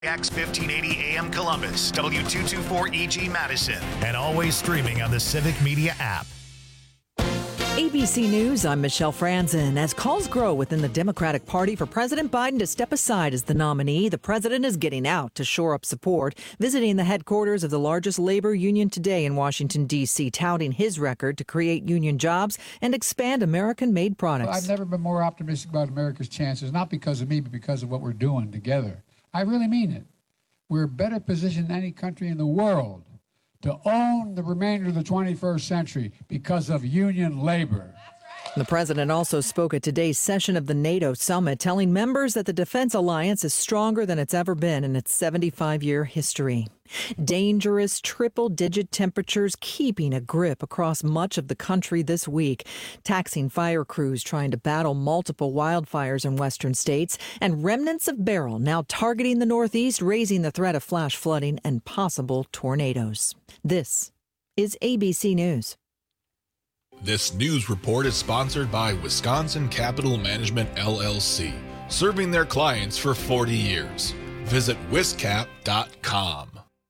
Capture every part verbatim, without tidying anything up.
X fifteen eighty A M Columbus, W two twenty-four E G Madison, and always streaming on the Civic Media app. A B C News, I'm Michelle Franzen. As calls grow within the Democratic Party for President Biden to step aside as the nominee, the president is getting out to shore up support, visiting the headquarters of the largest labor union today in Washington, D C, touting his record to create union jobs and expand American-made products. I've never been more optimistic about America's chances, not because of me, but because of what we're doing together. I really mean it. We're better positioned than any country in the world to own the remainder of the twenty-first century because of union labor. The president also spoke at today's session of the NATO summit, telling members that the defense alliance is stronger than it's ever been in its seventy-five-year history. Dangerous triple-digit temperatures keeping a grip across much of the country this week, taxing fire crews trying to battle multiple wildfires in western states, and remnants of Beryl now targeting the Northeast, raising the threat of flash flooding and possible tornadoes. This is A B C News. This news report is sponsored by Wisconsin Capital Management, L L C, serving their clients for forty years. Visit wiscap dot com.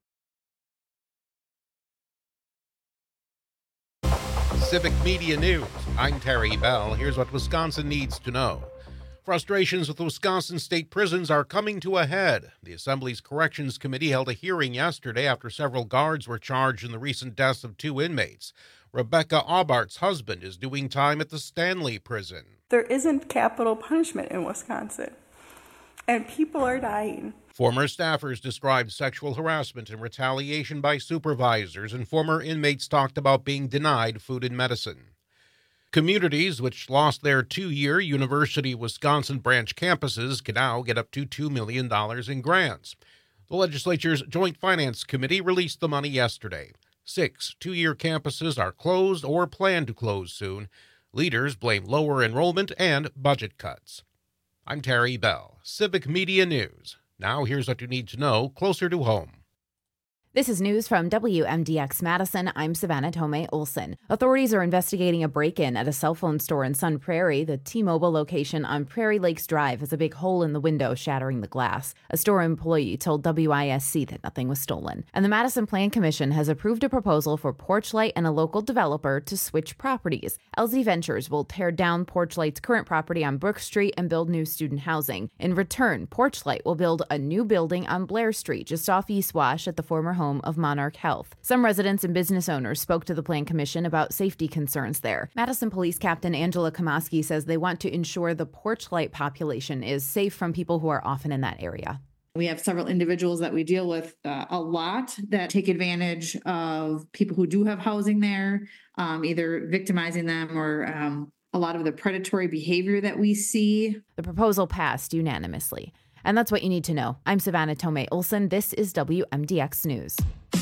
Civic Media News. I'm Terry Bell. Here's what Wisconsin needs to know. Frustrations with Wisconsin state prisons are coming to a head. The Assembly's Corrections Committee held a hearing yesterday after several guards were charged in the recent deaths of two inmates. Rebecca Aubart's husband is doing time at the Stanley Prison. There isn't capital punishment in Wisconsin, and people are dying. Former staffers described sexual harassment and retaliation by supervisors, and former inmates talked about being denied food and medicine. Communities which lost their two-year University of Wisconsin branch campuses can now get up to two million dollars in grants. The legislature's Joint Finance Committee released the money yesterday. Six two-year campuses are closed or plan to close soon. Leaders blame lower enrollment and budget cuts. I'm Terry Bell, Civic Media News. Now here's what you need to know closer to home. This is news from W M D X Madison. I'm Savannah Tomei Olson. Authorities are investigating a break-in at a cell phone store in Sun Prairie. The T-Mobile location on Prairie Lakes Drive has a big hole in the window, shattering the glass. A store employee told W I S C that nothing was stolen. And the Madison Plan Commission has approved a proposal for Porchlight and a local developer to switch properties. L Z Ventures will tear down Porchlight's current property on Brook Street and build new student housing. In return, Porchlight will build a new building on Blair Street, just off East Wash at the former home of Monarch Health. Some residents and business owners spoke to the Plan Commission about safety concerns there. Madison Police Captain Angela Kamaski says they want to ensure the Porchlight population is safe from people who are often in that area. We have several individuals that we deal with uh, a lot that take advantage of people who do have housing there, um, either victimizing them or um, a lot of the predatory behavior that we see. The proposal passed unanimously. And that's what you need to know. I'm Savannah Tomei Olson. This is W M D X News.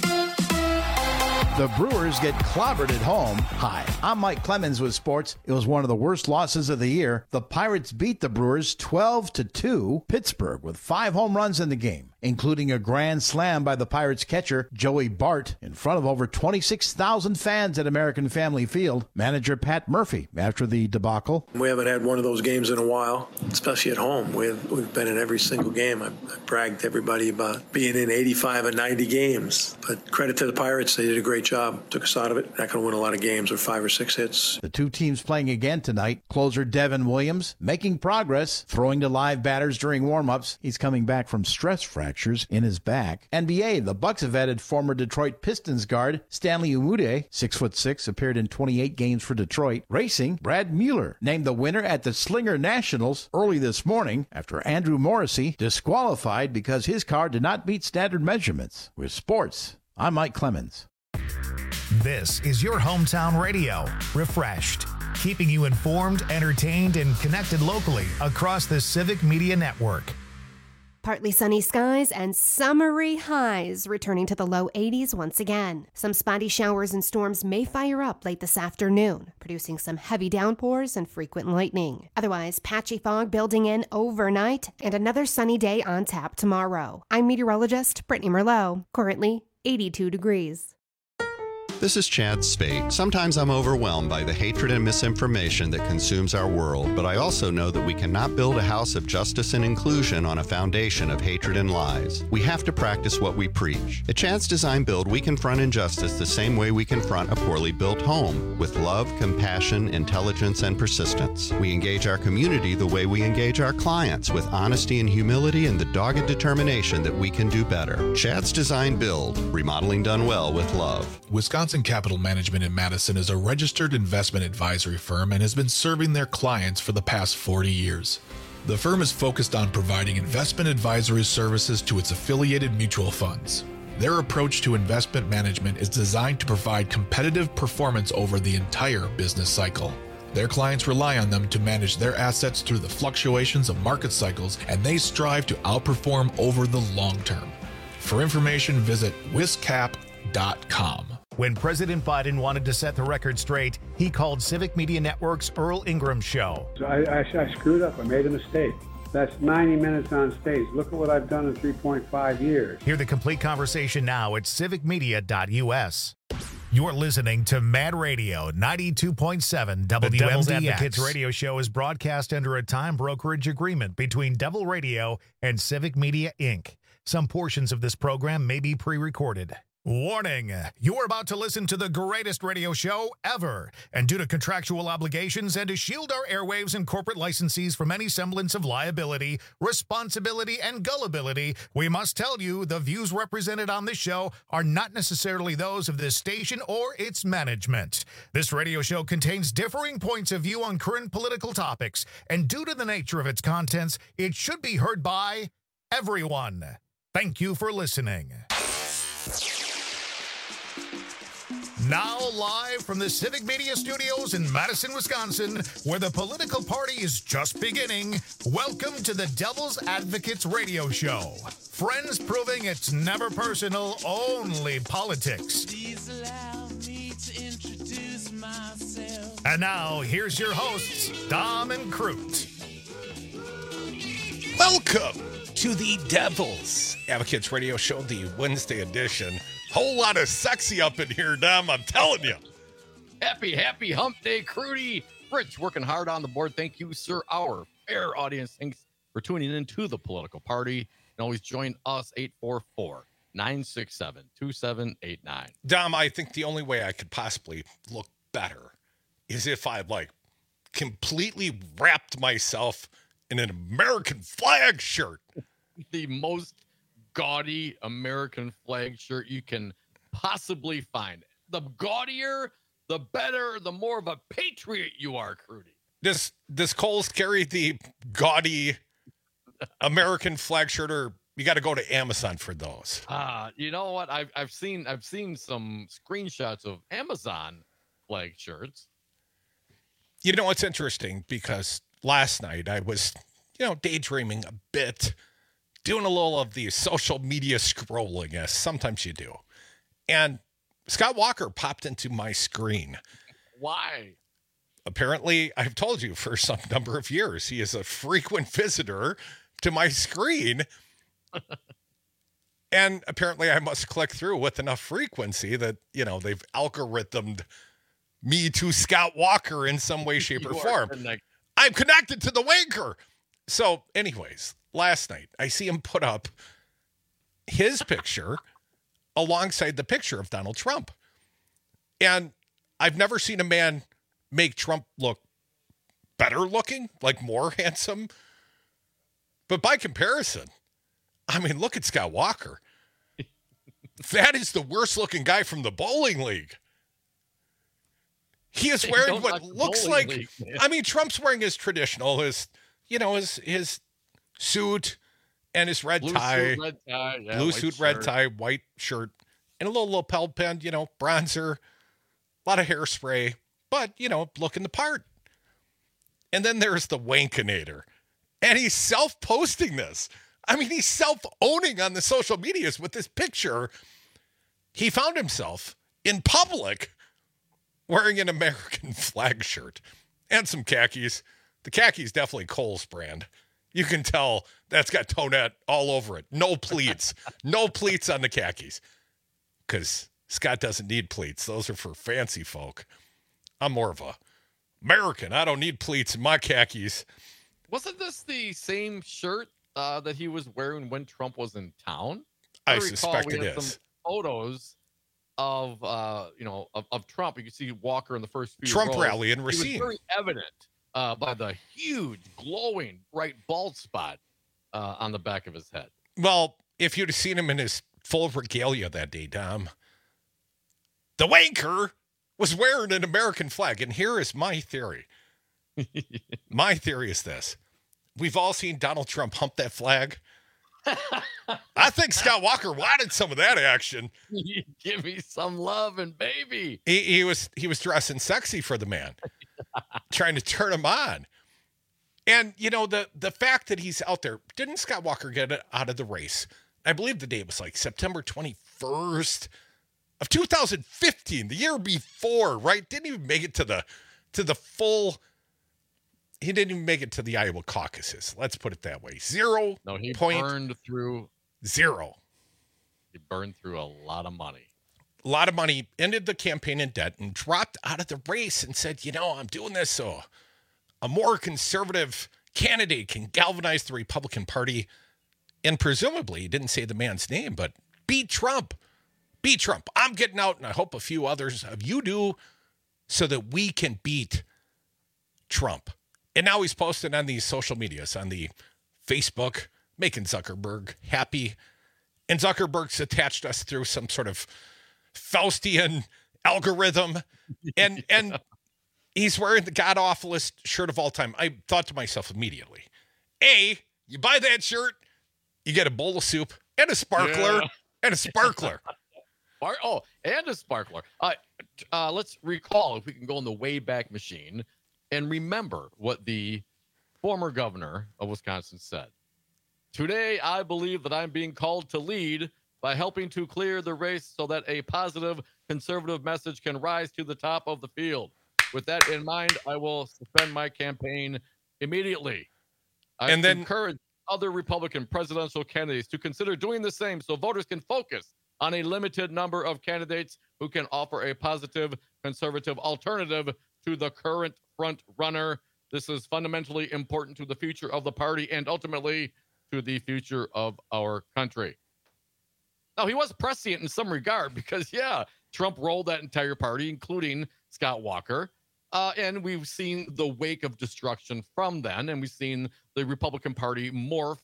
The Brewers get clobbered at home. Hi, I'm Mike Clemens with sports. It was one of the worst losses of the year. The Pirates beat the Brewers twelve to two. Pittsburgh with five home runs in the game, including a grand slam by the Pirates catcher Joey Bart in front of over twenty-six thousand fans at American Family Field. Manager Pat Murphy after the debacle. We haven't had one of those games in a while, especially at home. We've, we've been in every single game. I, I bragged to everybody about being in eighty-five and ninety games. But credit to the Pirates, they did a great job. Took us out of it. Not going to win a lot of games with five or six hits. The two teams playing again tonight. Closer Devin Williams making progress, throwing to live batters during warm-ups. He's coming back from stress fractures in his back. N B A, the Bucks have added former Detroit Pistons guard Stanley Umude, six foot six, appeared in twenty-eight games for Detroit. Racing, Brad Mueller named the winner at the Slinger Nationals early this morning after Andrew Morrissey disqualified because his car did not meet standard measurements. With sports, I'm Mike Clemens. This is your hometown radio, Refreshed, keeping you informed, entertained, and connected locally across the Civic Media Network. Partly sunny skies and summery highs returning to the low eighties once again. Some spotty showers and storms may fire up late this afternoon, producing some heavy downpours and frequent lightning. Otherwise, patchy fog building in overnight and another sunny day on tap tomorrow. I'm meteorologist Brittany Merlot, currently eighty-two degrees. This is Chad Spate. Sometimes I'm overwhelmed by the hatred and misinformation that consumes our world, but I also know that we cannot build a house of justice and inclusion on a foundation of hatred and lies. We have to practice what we preach. At Chad's Design Build, we confront injustice the same way we confront a poorly built home, with love, compassion, intelligence, and persistence. We engage our community the way we engage our clients, with honesty and humility and the dogged determination that we can do better. Chad's Design Build, remodeling done well with love. Wisconsin Capital Management in Madison is a registered investment advisory firm and has been serving their clients for the past forty years. The firm is focused on providing investment advisory services to its affiliated mutual funds. Their approach to investment management is designed to provide competitive performance over the entire business cycle. Their clients rely on them to manage their assets through the fluctuations of market cycles, and they strive to outperform over the long term. For information, visit wiscap dot com. When President Biden wanted to set the record straight, he called Civic Media Network's Earl Ingram Show. I, I, I screwed up. I made a mistake. That's ninety minutes on stage. Look at what I've done in three point five years. Hear the complete conversation now at civic media dot u s. You're listening to Mad Radio ninety-two point seven W M D X. The Devil's Advocates radio show is broadcast under a time brokerage agreement between Devil Radio and Civic Media, Incorporated. Some portions of this program may be pre-recorded. Warning, you're about to listen to the greatest radio show ever, and due to contractual obligations and to shield our airwaves and corporate licensees from any semblance of liability, responsibility, and gullibility, we must tell you the views represented on this show are not necessarily those of this station or its management. This radio show contains differing points of view on current political topics, and due to the nature of its contents, it should be heard by everyone. Thank you for listening. Now live from the Civic Media Studios in Madison, Wisconsin, where the political party is just beginning, welcome to the Devil's Advocates radio show. Friends proving it's never personal, only politics. Please allow me to introduce myself. And now, here's your hosts, Dom and Crute. Welcome to the Devil's Advocates radio show, the Wednesday edition. Whole lot of sexy up in here, Dom, I'm telling you. Happy, happy hump day, Crudy. Rich working hard on the board. Thank you, sir. Our fair audience, thanks for tuning in to the political party. You can always join us, eight four four, nine six seven, two seven eight nine. Dom, I think the only way I could possibly look better is if I, like, completely wrapped myself in an American flag shirt. The most gaudy American flag shirt you can possibly find. The gaudier, the better, the more of a patriot you are, Crudy. Does does Kohl's carry the gaudy American flag shirt, or you got to go to Amazon for those? Uh, you know what? I've I've seen I've seen some screenshots of Amazon flag shirts. You know, it's interesting because last night I was, you know, daydreaming a bit, doing a little of the social media scrolling, as sometimes you do. And Scott Walker popped into my screen. Why? Apparently, I've told you for some number of years, he is a frequent visitor to my screen. And apparently I must click through with enough frequency that, you know, they've algorithmed me to Scott Walker in some way, shape, or form. Connected. I'm connected to the wanker. So anyways, last night, I see him put up his picture alongside the picture of Donald Trump. And I've never seen a man make Trump look better looking, like more handsome. But by comparison, I mean, look at Scott Walker. That is the worst looking guy from the bowling league. He is wearing what looks like, league, I mean, Trump's wearing his traditional, his, you know, his, his suit and his red blue tie, suit, red tie yeah, blue suit, shirt. red tie, white shirt, and a little lapel pin, you know, bronzer, a lot of hairspray, but, you know, looking the part. And then there's the Wankinator, and he's self-posting this. I mean, he's self-owning on the social medias with this picture. He found himself in public wearing an American flag shirt and some khakis. The khakis definitely Kohl's brand. You can tell that's got Tonette all over it. No pleats. No pleats on the khakis. Because Scott doesn't need pleats. Those are for fancy folk. I'm more of a American. I don't need pleats in my khakis. Wasn't this the same shirt uh, that he was wearing when Trump was in town? I, I suspect we it had is. Some photos of uh, you know of, of Trump. You can see Walker in the first few Trump rows. rally in It was Racine. very evident uh, by the huge, glowing, bright bald spot uh, on the back of his head. Well, if you'd have seen him in his full regalia that day, Dom, the wanker was wearing an American flag. And here is my theory. My theory is this. We've all seen Donald Trump hump that flag. I think Scott Walker wanted some of that action. Give me some love and baby. He, he was he was dressing sexy for the man, trying to turn him on. And, you know, the, the fact that he's out there, didn't Scott Walker get it out of the race? I believe the date was like September twenty-first of two thousand fifteen, the year before, right? Didn't even make it to the to the full. He didn't even make it to the Iowa caucuses. Let's put it that way. Zero. No, he point burned through zero. He burned through a lot of money. A lot of money, ended the campaign in debt, and dropped out of the race and said, you know, I'm doing this so a more conservative candidate can galvanize the Republican Party. And presumably, he didn't say the man's name, but beat Trump. Beat Trump. I'm getting out, and I hope a few others of you do, so that we can beat Trump. And now he's posting on these social medias, on the Facebook, making Zuckerberg happy. And Zuckerberg's attached us through some sort of Faustian algorithm. And and he's wearing the god-awfulest shirt of all time. I thought to myself immediately, A, you buy that shirt, you get a bowl of soup and a sparkler, Yeah. and a sparkler. Oh, and a sparkler. Uh, uh, let's recall, if we can go in the Wayback Machine, and remember what the former governor of Wisconsin said. Today, I believe that I'm being called to lead by helping to clear the race so that a positive conservative message can rise to the top of the field. With that in mind, I will suspend my campaign immediately. I And then- encourage other Republican presidential candidates to consider doing the same so voters can focus on a limited number of candidates who can offer a positive conservative alternative to the current front runner. This is fundamentally important to the future of the party and ultimately to the future of our country. Now, he was prescient in some regard because, yeah, Trump rolled that entire party, including Scott Walker. Uh, and we've seen the wake of destruction from then, and we've seen the Republican Party morph,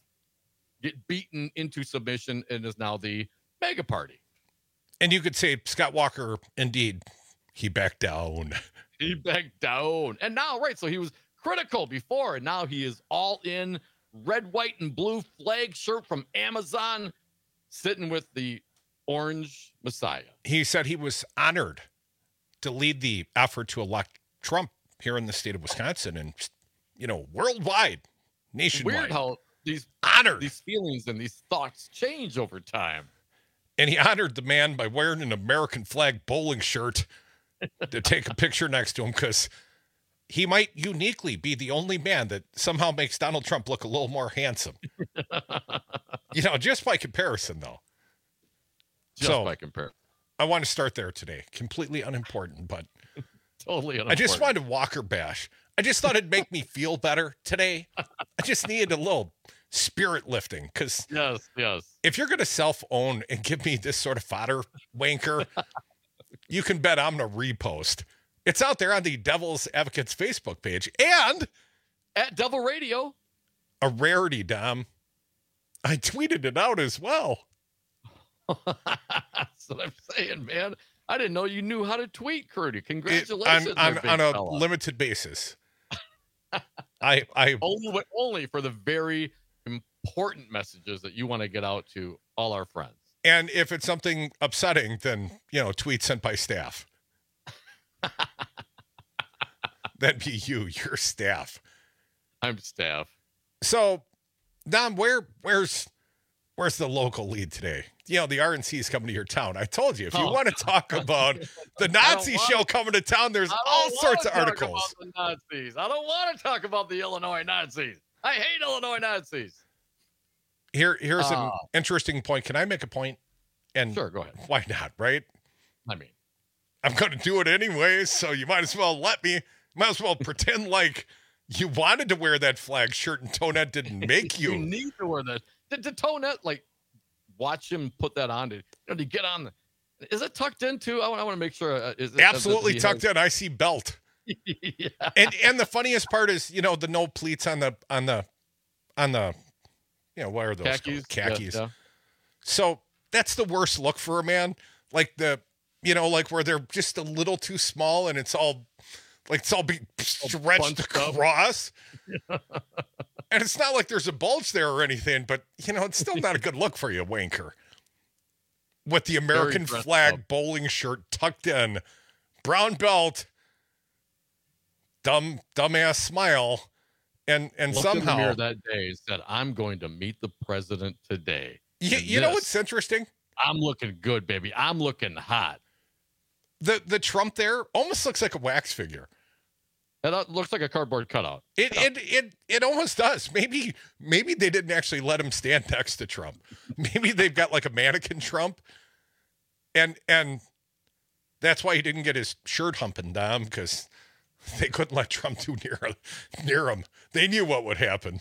get beaten into submission, and is now the mega party. And you could say Scott Walker, indeed, he backed down. He backed down. And now, right, so he was critical before, and now he is all in red, white, and blue flag shirt from Amazon, sitting with the orange Messiah. He said he was honored to lead the effort to elect Trump here in the state of Wisconsin and, you know, worldwide, nationwide. Weird how these honored these feelings and these thoughts change over time. And he honored the man by wearing an American flag bowling shirt to take a picture next to him because he might uniquely be the only man that somehow makes Donald Trump look a little more handsome. You know, just by comparison, though. Just so, by comparison. I want to start there today. Completely unimportant, but Totally I just unimportant. wanted Walker bash. I just thought it'd make me feel better today. I just needed a little spirit lifting because yes, yes. if you're going to self-own and give me this sort of fodder wanker, you can bet I'm going to repost. It's out there on the Devil's Advocates Facebook page and at Devil Radio. A rarity, Dom. I tweeted it out as well. That's what I'm saying, man. I didn't know you knew how to tweet, Curdy. It- Congratulations. on, on, there, big on a fella. limited basis. I I only, but only for the very important messages that you want to get out to all our friends. And if it's something upsetting, then, you know, tweet sent by staff. That'd be you, your staff. I'm staff. So, Dom, where where's where's the local lead today? You know, the R N C is coming to your town. I told you, if you Oh, want to talk about the Nazi want- show coming to town, there's I don't all wanna sorts of talk articles. About the Nazis. I don't want to talk about the Illinois Nazis. I hate Illinois Nazis. Here, here's an Ah. interesting point. Can I make a point? And Sure, go ahead. Why not, right? I mean, I'm going to do it anyways, so you might as well let me. Might as well pretend like you wanted to wear that flag shirt and Tonette didn't make you. You need to wear that. Did, did Tonette, like, watch him put that on? Did, you know, to get on the, is it tucked into? I want, I want to make sure. Uh, is it, Absolutely uh, tucked has, in. I see belt. yeah. And and the funniest part is, you know, the no pleats on the on the on the, you know, what are those Khakis. called? Khakis. Yeah, yeah. So that's the worst look for a man. Like the, you know, like where they're just a little too small and it's all like it's all being stretched across. And it's not like there's a bulge there or anything, but you know, it's still not a good look for you, wanker. With the American flag up. Bowling shirt tucked in, brown belt, dumb dumbass smile, and and Looked somehow in the mirror that day and said, "I'm going to meet the president today." You, you know what's interesting? I'm looking good, baby. I'm looking hot. The the Trump there almost looks like a wax figure. It looks like a cardboard cutout. It it it it almost does. Maybe maybe they didn't actually let him stand next to Trump. Maybe they've got like a mannequin Trump, and and that's why he didn't get his shirt humping down, because they couldn't let Trump too near near him. They knew what would happen.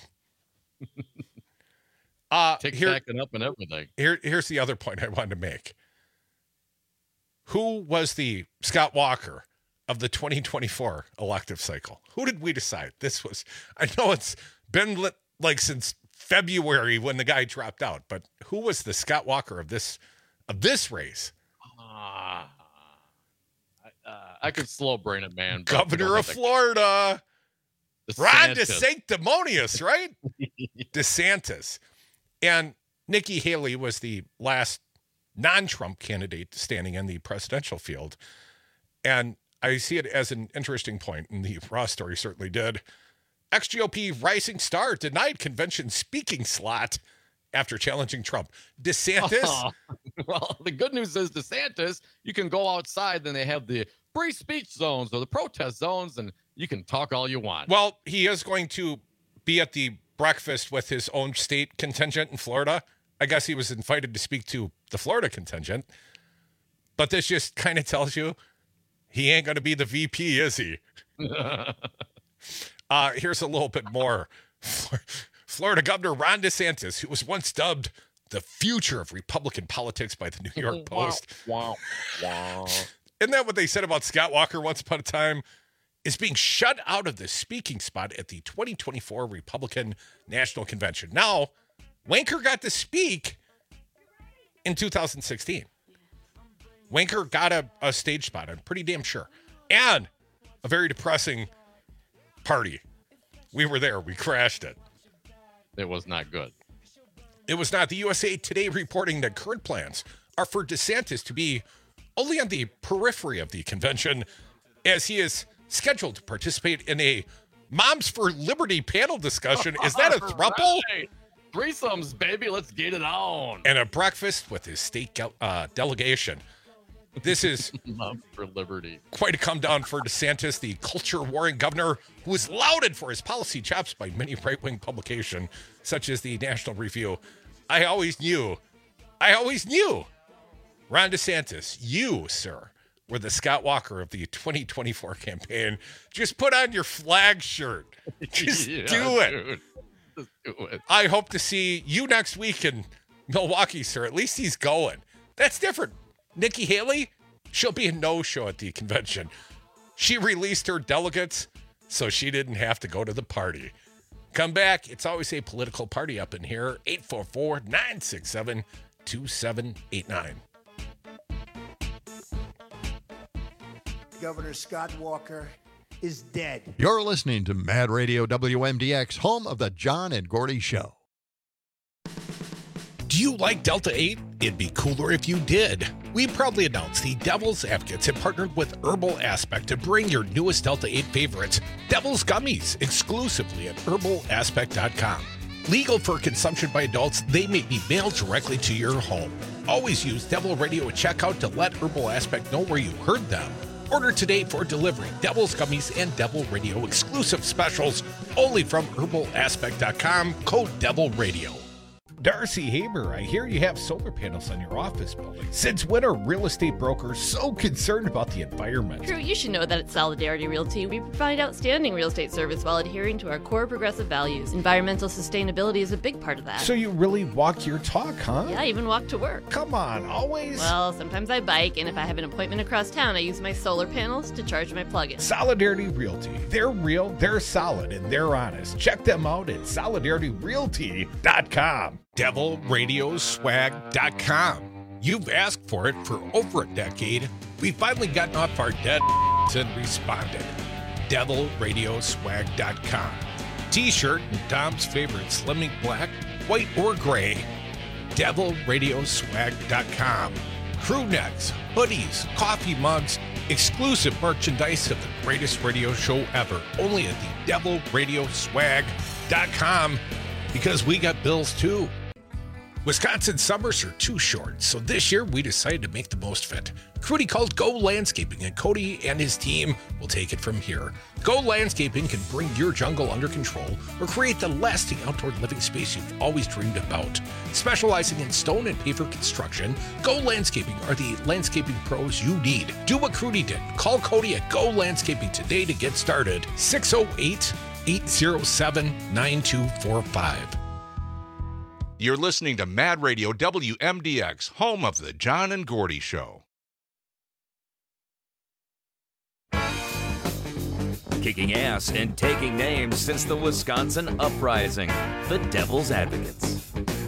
Uh, Tic here, tacking up and everything. Here, here's the other point I wanted to make. Who was the Scott Walker of the twenty twenty-four elective cycle? Who did we decide? This was, I know it's been lit, like since February when the guy dropped out, but who was the Scott Walker of this of this race? Uh, I, uh, I could slow brain it, man. Governor of Florida. Ron DeSanctimonious, right? DeSantis. And Nikki Haley was the last non-Trump candidate standing in the presidential field. And I see it as an interesting point, and the Raw story certainly did. Ex-G O P rising star denied convention speaking slot after challenging Trump. DeSantis. Oh, well, the good news is DeSantis, you can go outside, then they have the free speech zones or the protest zones, and you can talk all you want. Well, he is going to be at the breakfast with his own state contingent in Florida. I guess he was invited to speak to the Florida contingent. But this just kind of tells you he ain't going to be the V P, is he? uh, here's a little bit more. Florida Governor Ron DeSantis, who was once dubbed the future of Republican politics by the New York Post. Wow, wow, wow. Isn't that what they said about Scott Walker once upon a time? Is being shut out of the speaking spot at the twenty twenty-four Republican National Convention. Now, Wanker got to speak in two thousand sixteen. Wanker got a, a stage spot, I'm pretty damn sure. And a very depressing party. We were there. We crashed it. It was not good. It was not. The U S A Today reporting that current plans are for DeSantis to be only on the periphery of the convention, as he is scheduled to participate in a Moms for Liberty panel discussion. Is that a throuple? Right. Threesomes, baby. Let's get it on. And a breakfast with his state uh, delegation. This is Moms for Liberty. Quite a come down for DeSantis, the culture-warring governor who is lauded for his policy chops by many right-wing publications, such as the National Review. I always knew, I always knew, Ron DeSantis, you, sir, were the Scott Walker of the twenty twenty-four campaign. Just put on your flag shirt. Just yeah, do it. Dude. Just do it. I hope to see you next week in Milwaukee, sir. At least he's going. That's different. Nikki Haley, she'll be a no-show at the convention. She released her delegates, so she didn't have to go to the party. Come back. It's always a political party up in here. eight four four, nine six seven, two seven eight nine. Governor Scott Walker is dead. You're listening to Mad Radio W M D X, home of the John and Gordy Show. Do you like Delta eight? It'd be cooler if you did. We proudly announce the Devil's Advocates have partnered with Herbal Aspect to bring your newest Delta eight favorites, Devil's Gummies, exclusively at herbal aspect dot com. Legal for consumption by adults, they may be mailed directly to your home. Always use Devil Radio at checkout to let Herbal Aspect know where you heard them. Order today for delivery. Devil's Gummies and Devil Radio exclusive specials only from herbal aspect dot com. Code Devil Radio. Darcy Haber, I hear you have solar panels on your office building. Since when are real estate brokers so concerned about the environment? Drew, you should know that at Solidarity Realty, we provide outstanding real estate service while adhering to our core progressive values. Environmental sustainability is a big part of that. So you really walk your talk, huh? Yeah, I even walk to work. Come on, always? Well, sometimes I bike, and if I have an appointment across town, I use my solar panels to charge my plug-in. Solidarity Realty. They're real, they're solid, and they're honest. Check them out at solidarity realty dot com. devil radio swag dot com. You've asked for it for over a decade. We've finally gotten off our dead and responded. devil radio swag dot com. T-shirt and Dom's favorite Slimming Black, white or gray. devil radio swag dot com. Crew necks, hoodies, coffee mugs, exclusive merchandise of the greatest radio show ever. Only at the devil radio swag dot com, because we got bills too. Wisconsin summers are too short, so this year we decided to make the most of it. Crudy called Go Landscaping, and Cody and his team will take it from here. Go Landscaping can bring your jungle under control or create the lasting outdoor living space you've always dreamed about. Specializing in stone and paver construction, Go Landscaping are the landscaping pros you need. Do what Crudy did. Call Cody at Go Landscaping today to get started. six oh eight, eight oh seven, nine two four five. You're listening to Mad Radio W M D X, home of the John and Gordy Show. Kicking ass and taking names since the Wisconsin Uprising, the Devil's Advocates.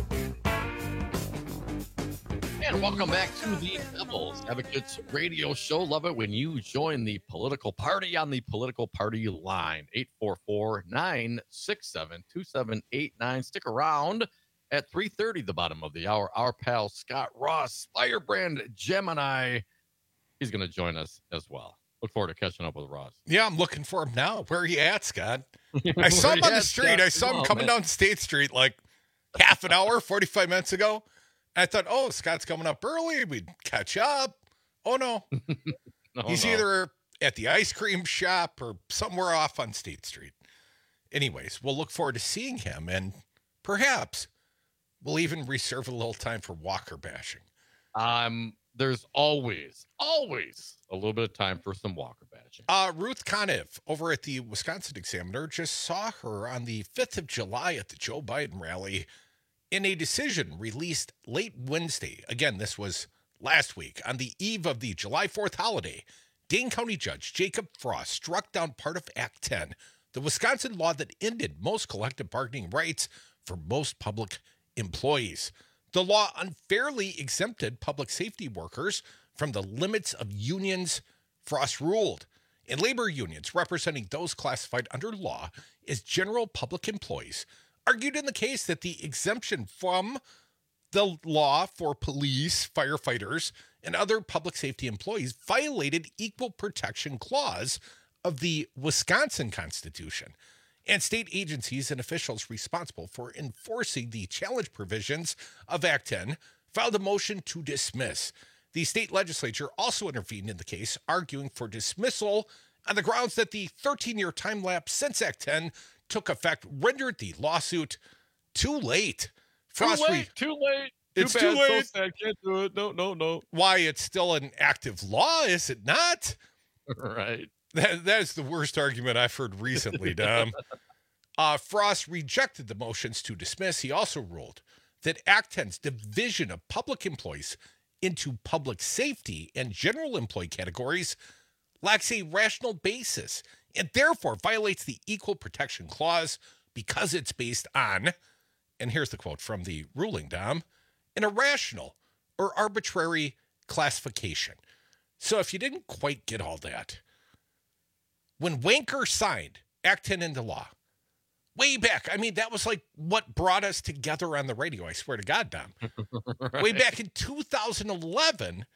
And welcome back to the Devil's Advocates radio show. Love it when you join the political party on the political party line. eight four four, nine six seven, two seven eight nine. Stick around. At three thirty, the bottom of the hour, our pal Scott Ross, Firebrand Gemini, he's going to join us as well. Look forward to catching up with Ross. Yeah, I'm looking for him now. Where are you at, Scott? I saw him on the street. I saw him coming down State Street like half an hour, forty-five minutes ago. I thought, oh, Scott's coming up early. We'd catch up. Oh, no. no he's no. either at the ice cream shop or somewhere off on State Street. Anyways, we'll look forward to seeing him, and perhaps we'll even reserve a little time for Walker bashing. Um, there's always, always a little bit of time for some Walker bashing. Uh, Ruth Conniff over at the Wisconsin Examiner just saw her on the fifth of July at the Joe Biden rally in a decision released late Wednesday. Again, this was last week. On the eve of the July fourth holiday, Dane County Judge Jacob Frost struck down part of Act ten, the Wisconsin law that ended most collective bargaining rights for most public employees. The law unfairly exempted public safety workers from the limits of unions, Frost ruled. And labor unions representing those classified under law as general public employees argued in the case that the exemption from the law for police, firefighters, and other public safety employees violated equal protection clause of the Wisconsin Constitution. And state agencies and officials responsible for enforcing the challenge provisions of Act ten filed a motion to dismiss. The state legislature also intervened in the case, arguing for dismissal on the grounds that the thirteen-year time lapse since Act ten took effect rendered the lawsuit too late. Frost too late, re- too late. It's too, too bad, late. So sad. Can't do it. No, no, no. Why, it's still an active law, is it not? Right. That, that is the worst argument I've heard recently, Dom. uh, Frost rejected the motions to dismiss. He also ruled that Act ten's division of public employees into public safety and general employee categories lacks a rational basis and therefore violates the Equal Protection Clause because it's based on, and here's the quote from the ruling, Dom, an irrational or arbitrary classification. So if you didn't quite get all that, when Wanker signed Act ten into law, way back, I mean, that was like what brought us together on the radio, I swear to God, Dom. Right. Way back in two thousand eleven,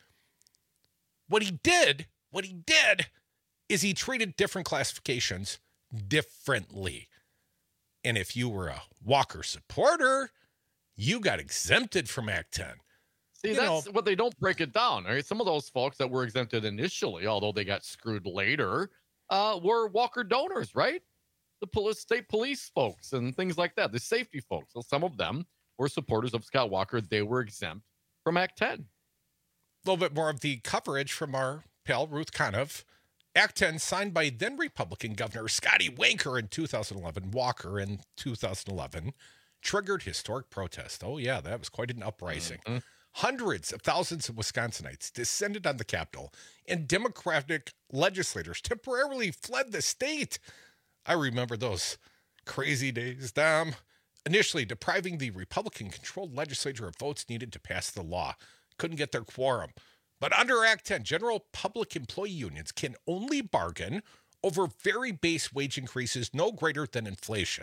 what he did, what he did is he treated different classifications differently. And if you were a Walker supporter, you got exempted from Act ten. See, you that's know, what they don't break it down. Right? Some of those folks that were exempted initially, although they got screwed later, uh, were Walker donors, right? The police, state police folks and things like that, the safety folks. So some of them were supporters of Scott Walker, they were exempt from Act ten. A little bit more of the coverage from our pal Ruth Conniff. Act ten, signed by then Republican Governor Scotty Wanker in two thousand eleven, Walker in two thousand eleven, triggered historic protest. Oh, yeah, that was quite an uprising. Mm-hmm. Hundreds of thousands of Wisconsinites descended on the Capitol, and Democratic legislators temporarily fled the state. I remember those crazy days, Dom. Initially depriving the Republican-controlled legislature of votes needed to pass the law. Couldn't get their quorum. But under Act ten, general public employee unions can only bargain over very base wage increases no greater than inflation.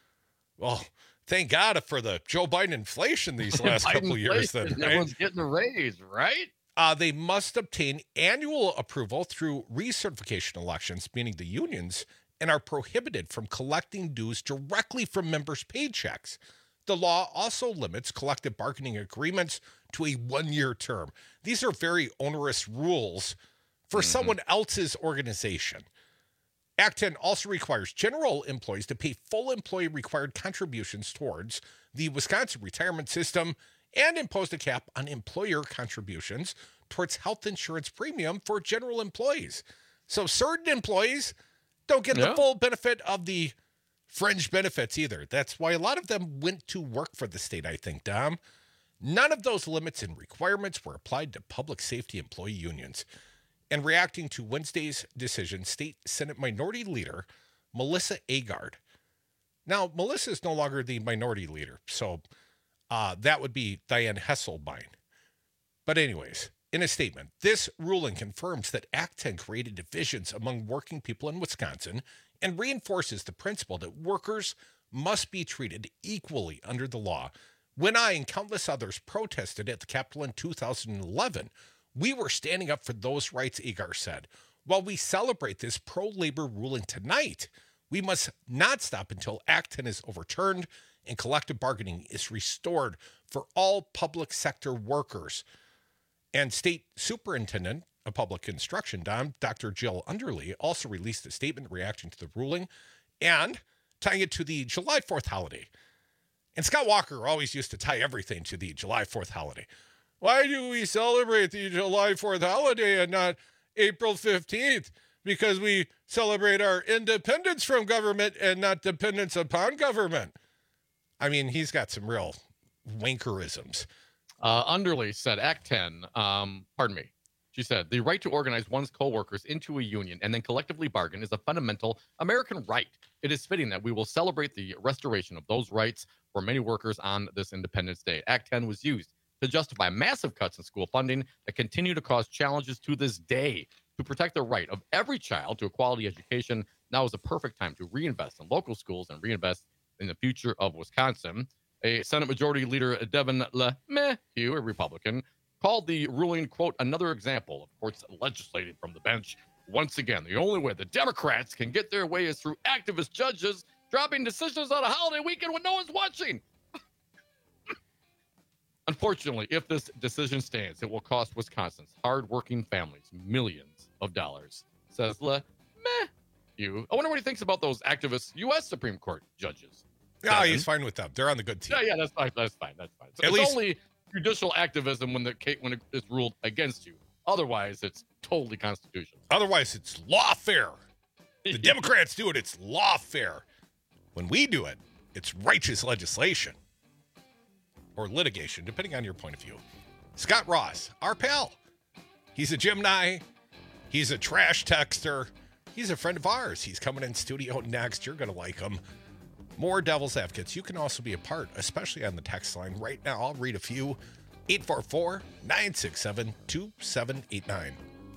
Well, thank God for the Joe Biden inflation these last couple of years. Then, right? Everyone's getting a raise, right? Uh, they must obtain annual approval through recertification elections, meaning the unions, and are prohibited from collecting dues directly from members' paychecks. The law also limits collective bargaining agreements to a one-year term. These are very onerous rules for mm-hmm. someone else's organization. Act ten also requires general employees to pay full employee required contributions towards the Wisconsin retirement system and imposed a cap on employer contributions towards health insurance premium for general employees. So certain employees don't get yeah. the full benefit of the fringe benefits either. That's why a lot of them went to work for the state, I think, Dom. None of those limits and requirements were applied to public safety employee unions. And reacting to Wednesday's decision, State Senate Minority Leader Melissa Agard. Now, Melissa is no longer the minority leader, so uh, that would be Diane Hesselbein. But anyways, in a statement, this ruling confirms that Act ten created divisions among working people in Wisconsin and reinforces the principle that workers must be treated equally under the law. When I and countless others protested at the Capitol in two thousand eleven, we were standing up for those rights, Agar said. While we celebrate this pro-labor ruling tonight, we must not stop until Act ten is overturned and collective bargaining is restored for all public sector workers. And State Superintendent of Public Instruction, Dom, Doctor Jill Underly, also released a statement reacting to the ruling and tying it to the July fourth holiday. And Scott Walker always used to tie everything to the July fourth holiday. Why do we celebrate the July fourth holiday and not April fifteenth? Because we celebrate our independence from government and not dependence upon government. I mean, he's got some real wankerisms. Uh, Underly said, Act ten, um, pardon me. She said, the right to organize one's co-workers into a union and then collectively bargain is a fundamental American right. It is fitting that we will celebrate the restoration of those rights for many workers on this Independence Day. Act ten was used to justify massive cuts in school funding that continue to cause challenges to this day. To protect the right of every child to a quality education, now is the perfect time to reinvest in local schools and reinvest in the future of Wisconsin. A Senate Majority Leader, Devin LeMahieu, a Republican, called the ruling, quote, another example of courts legislating from the bench. Once again, the only way the Democrats can get their way is through activist judges dropping decisions on a holiday weekend when no one's watching. Unfortunately, if this decision stands, it will cost Wisconsin's hardworking families millions of dollars, says LeMahieu. I wonder what he thinks about those activist U S Supreme Court judges. Yeah, he's fine with them. They're on the good team. Yeah, yeah, that's fine. That's fine. That's fine. So At it's least, only judicial activism when the when it's ruled against you. Otherwise, it's totally constitutional. Otherwise, it's lawfare. The Democrats do it. It's lawfare. When we do it, it's righteous legislation or litigation, depending on your point of view. Scott Ross, our pal. He's a Gemini. He's a trash texter. He's a friend of ours. He's coming in studio next. You're going to like him. More Devil's Advocates. You can also be a part, especially on the text line. Right now, I'll read a few. eight four four, nine six seven, two seven eight nine.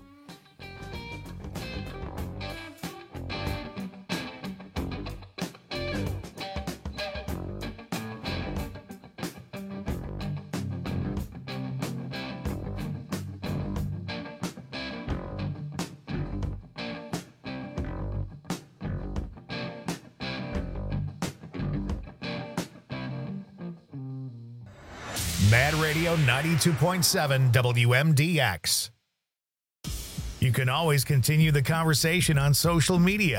Mad Radio ninety-two point seven W M D X. You can always continue the conversation on social media.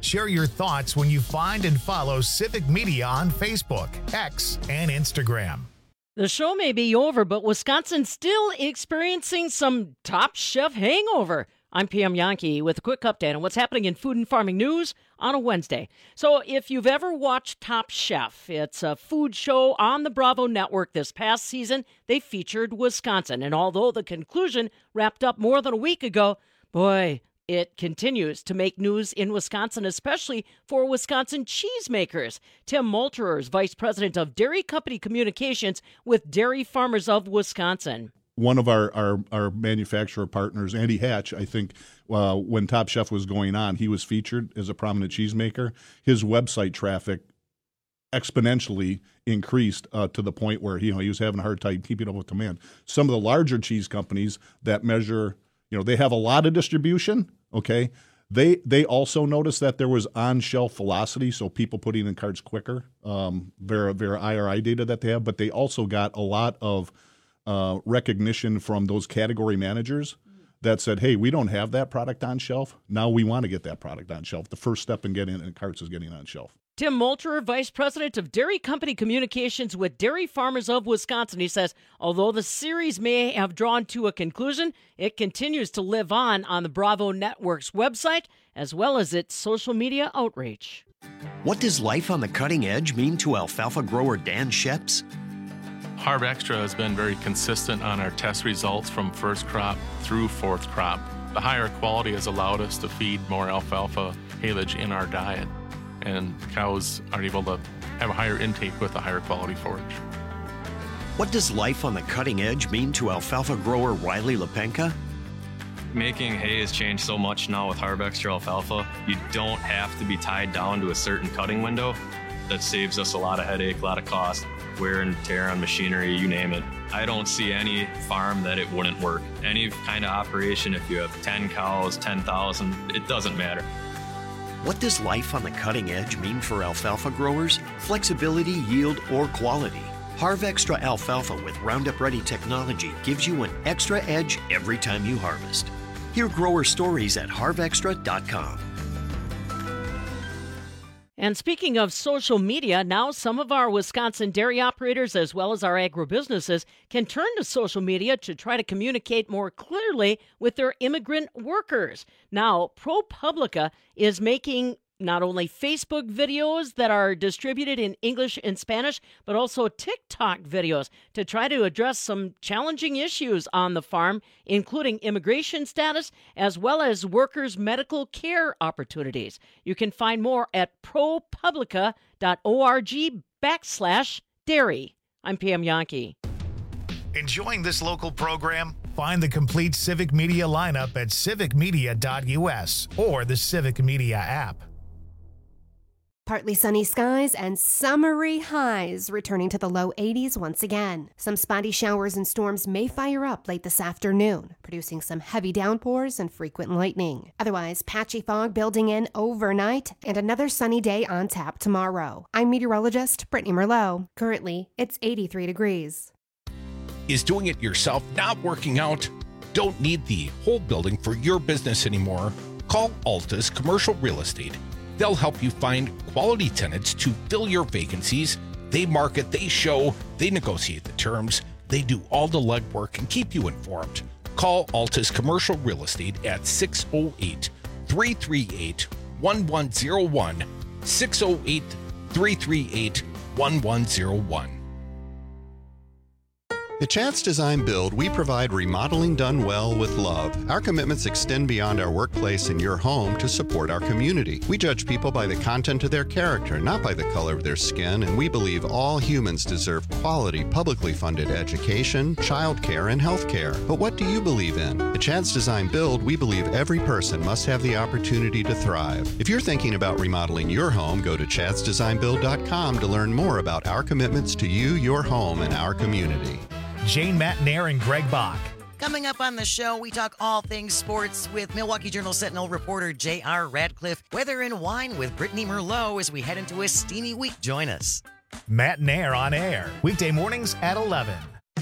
Share your thoughts when you find and follow Civic Media on Facebook, X, and Instagram. The show may be over, but Wisconsin's still experiencing some Top Chef hangover. I'm P M Yankee with a quick update on what's happening in food and farming news on a Wednesday. So if you've ever watched Top Chef, it's a food show on the Bravo network. This past season, they featured Wisconsin. And although the conclusion wrapped up more than a week ago, boy, it continues to make news in Wisconsin, especially for Wisconsin cheesemakers. Tim Molterer is Vice President of Dairy Company Communications with Dairy Farmers of Wisconsin. One of our, our, our manufacturer partners, Andy Hatch, I think uh, when Top Chef was going on, he was featured as a prominent cheesemaker. His website traffic exponentially increased uh, to the point where you know he was having a hard time keeping up with demand. Some of the larger cheese companies that measure, you know, they have a lot of distribution, okay? They they also noticed that there was on-shelf velocity, so people putting in carts quicker, um, via, via I R I data that they have, but they also got a lot of Uh, recognition from those category managers that said, hey, we don't have that product on shelf. Now we want to get that product on shelf. The first step in getting it in carts is getting it on shelf. Tim Molterer, Vice President of Dairy Company Communications with Dairy Farmers of Wisconsin. He says, although the series may have drawn to a conclusion, it continues to live on on the Bravo Network's website as well as its social media outreach. What does life on the cutting edge mean to alfalfa grower Dan Sheps? Harv Extra has been very consistent on our test results from first crop through fourth crop. The higher quality has allowed us to feed more alfalfa haylage in our diet, and cows are able to have a higher intake with a higher quality forage. What does life on the cutting edge mean to alfalfa grower Riley Lepenka? Making hay has changed so much now with Harv Extra alfalfa. You don't have to be tied down to a certain cutting window. That saves us a lot of headache, a lot of cost, wear and tear on machinery, you name it. I don't see any farm that it wouldn't work. Any kind of operation, if you have ten cows, ten thousand, it doesn't matter. What does life on the cutting edge mean for alfalfa growers? Flexibility, yield, or quality. Harv Extra alfalfa with Roundup Ready technology gives you an extra edge every time you harvest. Hear grower stories at harv extra dot com. And speaking of social media, now some of our Wisconsin dairy operators as well as our agribusinesses can turn to social media to try to communicate more clearly with their immigrant workers. Now, ProPublica is making not only Facebook videos that are distributed in English and Spanish, but also TikTok videos to try to address some challenging issues on the farm, including immigration status, as well as workers' medical care opportunities. You can find more at ProPublica dot org backslash dairy. I'm P M Yankee. Enjoying this local program? Find the complete Civic Media lineup at civic media dot u s or the Civic Media app. Partly sunny skies and summery highs returning to the low eighties once again. Some spotty showers and storms may fire up late this afternoon, producing some heavy downpours and frequent lightning. Otherwise, patchy fog building in overnight and another sunny day on tap tomorrow. I'm meteorologist Brittany Merlot. Currently, it's eighty-three degrees. Is doing it yourself not working out? Don't need the whole building for your business anymore? Call Altus Commercial Real Estate. They'll help you find quality tenants to fill your vacancies. They market, they show, they negotiate the terms. They do all the legwork and keep you informed. Call Altus Commercial Real Estate at six oh eight, three three eight, one one oh one, six oh eight, three three eight, one one oh one. At Chance Design Build, we provide remodeling done well with love. Our commitments extend beyond our workplace and your home to support our community. We judge people by the content of their character, not by the color of their skin, and we believe all humans deserve quality, publicly funded education, childcare, and health care. But what do you believe in? At Chance Design Build, we believe every person must have the opportunity to thrive. If you're thinking about remodeling your home, go to chance design build dot com to learn more about our commitments to you, your home, and our community. Jane Matnair and Greg Bach. Coming up on the show, we talk all things sports with Milwaukee Journal Sentinel reporter J R Radcliffe. Weather and wine with Brittany Merlot as we head into a steamy week. Join us. Matnair on air, weekday mornings at eleven.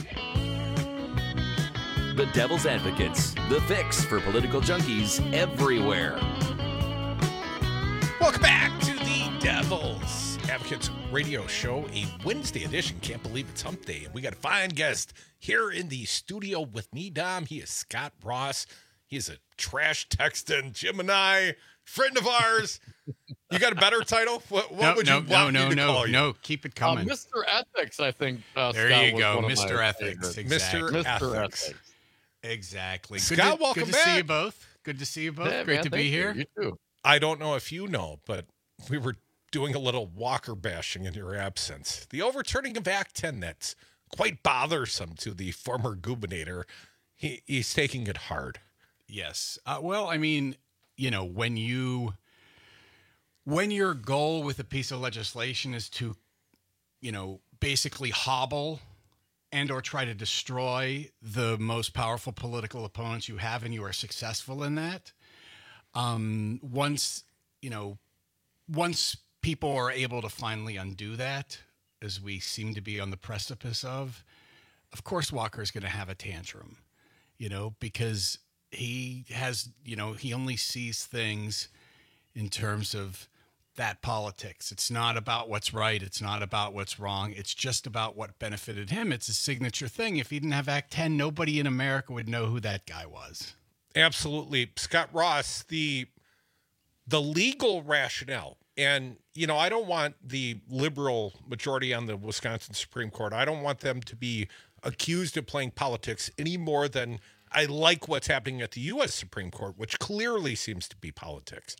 The Devil's Advocates, the fix for political junkies everywhere. Welcome back to the Devil's Advocates Radio Show, a Wednesday edition. Can't believe it's hump day. We got a fine guest here in the studio with me, Dom. He is Scott Ross. He is a trash texting Gemini friend of ours. You got a better title? What, what no, would no, you no, want no, me to no, call you? no. Keep it coming. Uh, Mister Ethics, I think. Uh, there Scott you was go, one of Mister my Ethics. favorites. Exactly. Mister Mister Ethics. Ethics. Exactly. Scott, good to, welcome good to back. see you both. Good to see you both. Yeah, Great man, to be thank here. You. you too. I don't know if you know, but we were doing a little Walker bashing in your absence. The overturning of Act ten, that's quite bothersome to the former gubernator. He, he's taking it hard. Yes. Uh, well, I mean, you know, when you when your goal with a piece of legislation is to, you know, basically hobble and or try to destroy the most powerful political opponents you have, and you are successful in that, um, once, you know, once people are able to finally undo that, as we seem to be on the precipice of, of course Walker's going to have a tantrum, you know, because he has, you know, he only sees things in terms of that politics. It's not about what's right. It's not about what's wrong. It's just about what benefited him. It's a signature thing. If he didn't have Act ten, nobody in America would know who that guy was. Absolutely. Scott Ross, the the legal rationale, and, you know, I don't want the liberal majority on the Wisconsin Supreme Court, I don't want them to be accused of playing politics any more than I like what's happening at the U S Supreme Court, which clearly seems to be politics.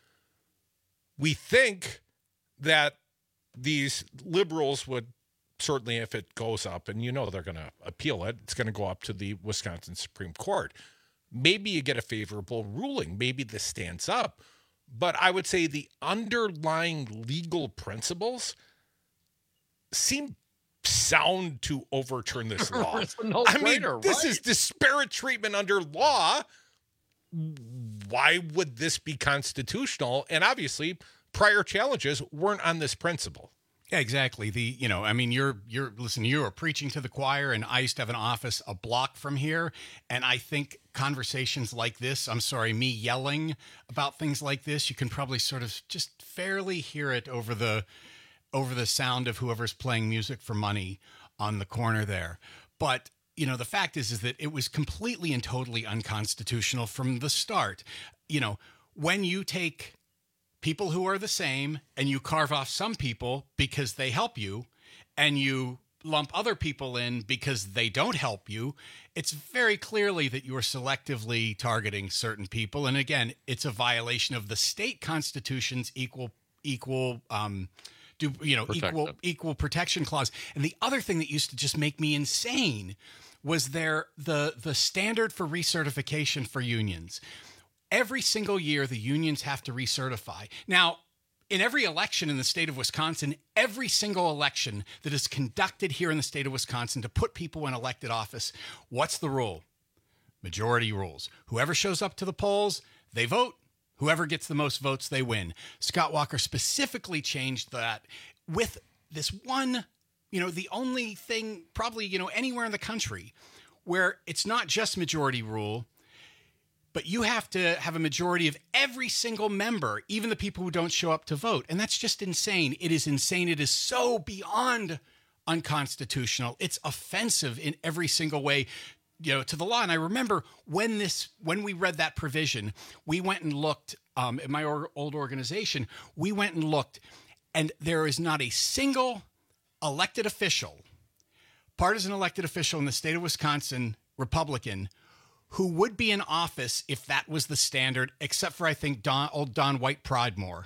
We think that these liberals would certainly, if it goes up, and you know they're going to appeal it, it's going to go up to the Wisconsin Supreme Court. Maybe you get a favorable ruling. Maybe this stands up. But I would say the underlying legal principles seem sound to overturn this law. It's a no I mean, brainer, this right? is disparate treatment under law. Why would this be constitutional? And obviously, prior challenges weren't on this principle. Yeah, exactly. The, you know, I mean, you're, you're, listen, you are preaching to the choir, and I used to have an office a block from here. And I think conversations like this, I'm sorry, me yelling about things like this, you can probably sort of just fairly hear it over the, over the sound of whoever's playing music for money on the corner there. But, you know, the fact is, is that it was completely and totally unconstitutional from the start. You know, when you take people who are the same and you carve off some people because they help you, and you lump other people in because they don't help you, it's very clearly that you are selectively targeting certain people. And again, it's a violation of the state constitution's equal, equal, um, do, you know, Protection. equal, equal protection clause. And the other thing that used to just make me insane was there, the, the standard for recertification for unions. Every single year, the unions have to recertify. Now, in every election in the state of Wisconsin, every single election that is conducted here in the state of Wisconsin to put people in elected office, what's the rule? Majority rules. Whoever shows up to the polls, they vote. Whoever gets the most votes, they win. Scott Walker specifically changed that with this one, you know, the only thing probably, you know, anywhere in the country where it's not just majority rule, but you have to have a majority of every single member, even the people who don't show up to vote. And that's just insane. It is insane. It is so beyond unconstitutional. It's offensive in every single way, you know, to the law. And I remember when this, when we read that provision, we went and looked um, at my or, old organization, we went and looked, and there is not a single elected official, partisan elected official in the state of Wisconsin, Republican, who would be in office if that was the standard, except for, I think, Don, old Don White Pridemore.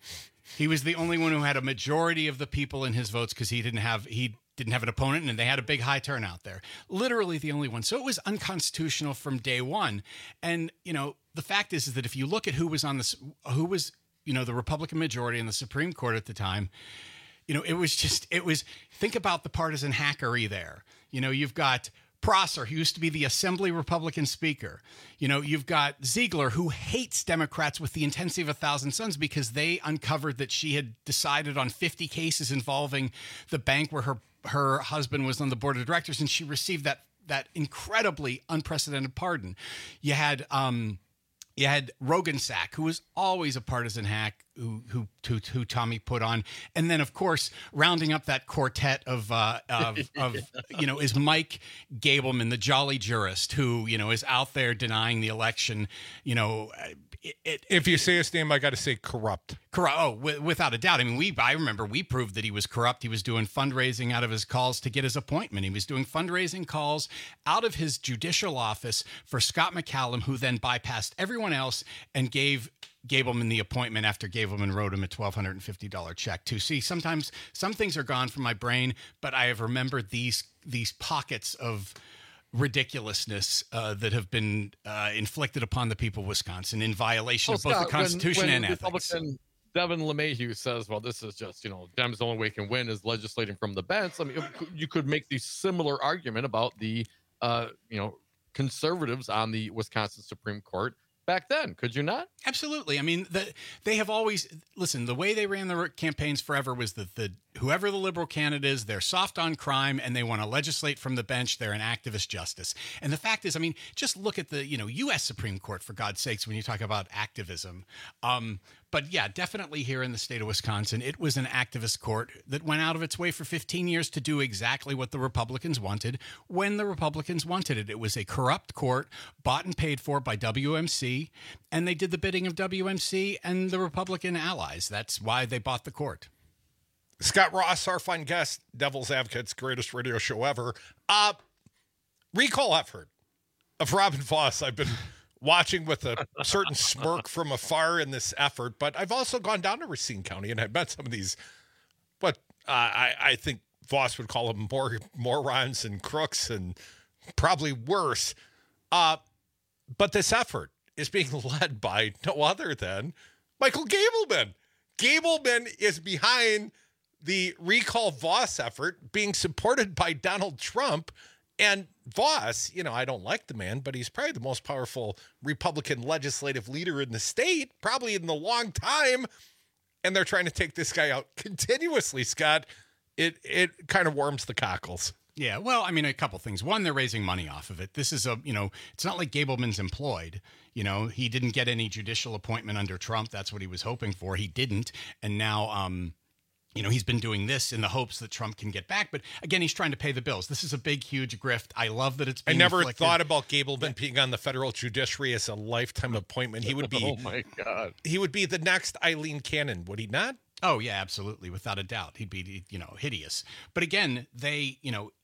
He was the only one who had a majority of the people in his votes because he didn't have he didn't have an opponent, and they had a big high turnout there. Literally the only one. So it was unconstitutional from day one. And, you know, the fact is, is that if you look at who was on this, who was, you know, the Republican majority in the Supreme Court at the time, you know, it was just, it was, think about the partisan hackery there. You know, you've got Prosser, who used to be the Assembly Republican Speaker. You know, you've got Ziegler, who hates Democrats with the intensity of a thousand suns because they uncovered that she had decided on fifty cases involving the bank where her her husband was on the board of directors, and she received that that incredibly unprecedented pardon. You had um, You had Rogan Sack, who was always a partisan hack, who who who, who Tommy put on, and then of course rounding up that quartet of uh, of, of you know is Mike Gableman, the jolly jurist, who you know is out there denying the election. You know, it, it, if you say his name, I got to say corrupt. Corrupt. Oh, w- without a doubt. I mean, we I remember we proved that he was corrupt. He was doing fundraising out of his calls to get his appointment. He was doing fundraising calls out of his judicial office for Scott McCallum, who then bypassed everyone else and gave Gableman the appointment after Gableman wrote him a twelve fifty dollars check to see. Sometimes some things are gone from my brain, but I have remembered these these pockets of ridiculousness uh, that have been uh, inflicted upon the people of Wisconsin in violation oh, of both Scott, the Constitution when, when and ethics. Republican Devin LeMahieu says, well, this is just, you know, Dems the only way can win is legislating from the bench. I mean, you could make the similar argument about the, uh, you know, conservatives on the Wisconsin Supreme Court back then, could you not? Absolutely. I mean, the, they have always, listen, the way they ran their campaigns forever was that the whoever the liberal candidate is, they're soft on crime and they want to legislate from the bench. They're an activist justice. And the fact is, I mean, just look at the, you know, U S Supreme Court, for God's sakes, when you talk about activism. Um, but yeah, definitely here in the state of Wisconsin, it was an activist court that went out of its way for fifteen years to do exactly what the Republicans wanted when the Republicans wanted it. It was a corrupt court bought and paid for by W M C, and they did the bidding of W M C and the Republican allies. That's why they bought the court. Scott Ross, our fine guest, Devil's Advocates, greatest radio show ever. Uh, recall effort of Robin Voss. I've been watching with a certain smirk from afar in this effort, but I've also gone down to Racine County and I've met some of these, what uh, I, I think Voss would call them more morons and crooks and probably worse. Uh, but this effort is being led by no other than Michael Gableman. Gableman is behind the Recall Voss effort, being supported by Donald Trump. And Voss, you know, I don't like the man, but he's probably the most powerful Republican legislative leader in the state, probably in the long time. And they're trying to take this guy out continuously, Scott. It it kind of warms the cockles. Yeah, well, I mean, a couple things. One, they're raising money off of it. This is a, you know, it's not like Gableman's employed. You know, he didn't get any judicial appointment under Trump. That's what he was hoping for. He didn't. And now, um, you know, he's been doing this in the hopes that Trump can get back. But again, he's trying to pay the bills. This is a big, huge grift. I love that it's being I never inflicted. thought about Gableman being on the federal judiciary as a lifetime appointment. He would be, oh my God, he would be the next Eileen Cannon, would he not? Oh, yeah, absolutely. Without a doubt. He'd be, you know, hideous. But again, they, you know,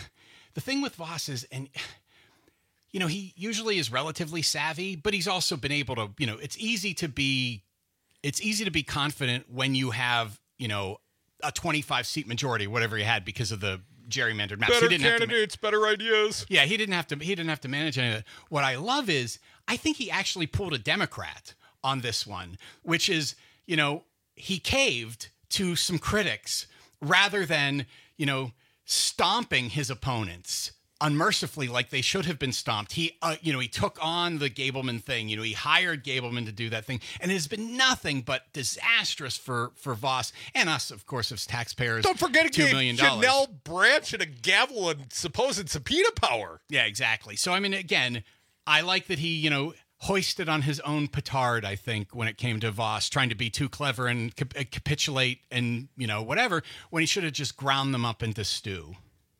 the thing with Voss is, and, you know, he usually is relatively savvy, but he's also been able to, you know, it's easy to be, it's easy to be confident when you have, you know, a twenty-five seat majority, whatever he had, because of the gerrymandered maps. Better he didn't candidates, have to, better ideas. Yeah, he didn't have to. He didn't have to manage any of that. What I love is, I think he actually pulled a Democrat on this one, which is, you know, he caved to some critics rather than, you know, stomping his opponents unmercifully like they should have been stomped. He, uh, you know, he took on the Gableman thing. You know, he hired Gableman to do that thing, and it has been nothing but disastrous for for Voss and us, of course, as taxpayers. Don't forget two again, million dollars. Janelle Branch and a gavel and supposed subpoena power. Yeah, exactly. So I mean, again, I like that he, you know, hoisted on his own petard, I think, when it came to Voss, trying to be too clever and cap- capitulate and, you know, whatever, when he should have just ground them up into stew.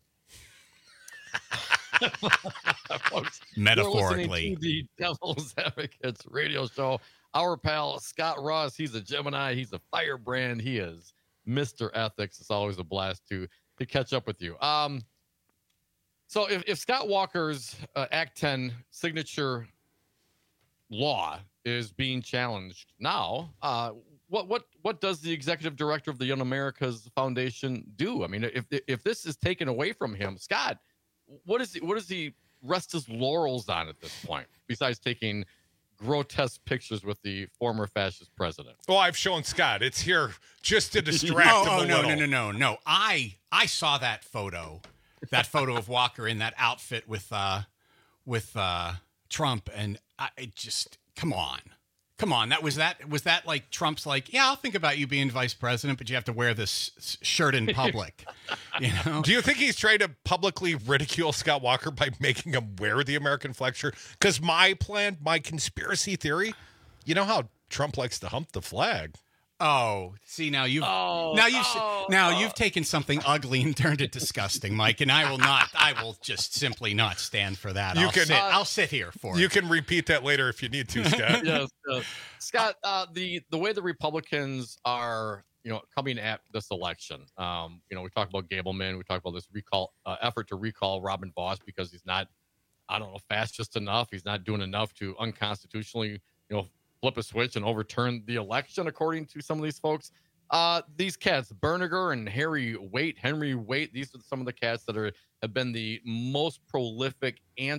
Folks, metaphorically. You're listening to the Devil's Advocates radio show. Our pal Scott Ross, he's a Gemini, he's a firebrand, he is Mister Ethics. It's always a blast to to catch up with you. Um, so if, if Scott Walker's uh, Act ten signature law is being challenged now, uh, what what what does the executive director of the Young America's Foundation do? I mean, if if this is taken away from him, Scott, what is he, what does he rest his laurels on at this point, besides taking grotesque pictures with the former fascist president? Well, I've shown Scott. It's here just to distract oh, him oh, a no, little. no, no, no, no. I I saw that photo, that photo of Walker in that outfit with uh with uh, Trump, and I it just come on. Come on, that was that was that like Trump's like, yeah, I'll think about you being vice president, but you have to wear this shirt in public. You know? Do you think he's trying to publicly ridicule Scott Walker by making him wear the American flag shirt? Because my plan, my conspiracy theory, you know how Trump likes to hump the flag. Oh, see now you've Oh, now you've oh, now oh. you've taken something ugly and turned it disgusting, Mike, and I will not. I will just simply not stand for that. You I'll can- sit, uh, I'll sit here for You it. can repeat that later if you need to, Scott. yes, yes. Scott, uh, the the way the Republicans are, you know, coming at this election, um, you know, we talked about Gableman, we talked about this recall uh, effort to recall Robin Voss because he's not, I don't know, fast just enough. He's not doing enough to unconstitutionally, you know, flip a switch and overturn the election, according to some of these folks. Uh, these cats, Berniger and Harry Waite, Henry Waite, these are some of the cats that are have been the most prolific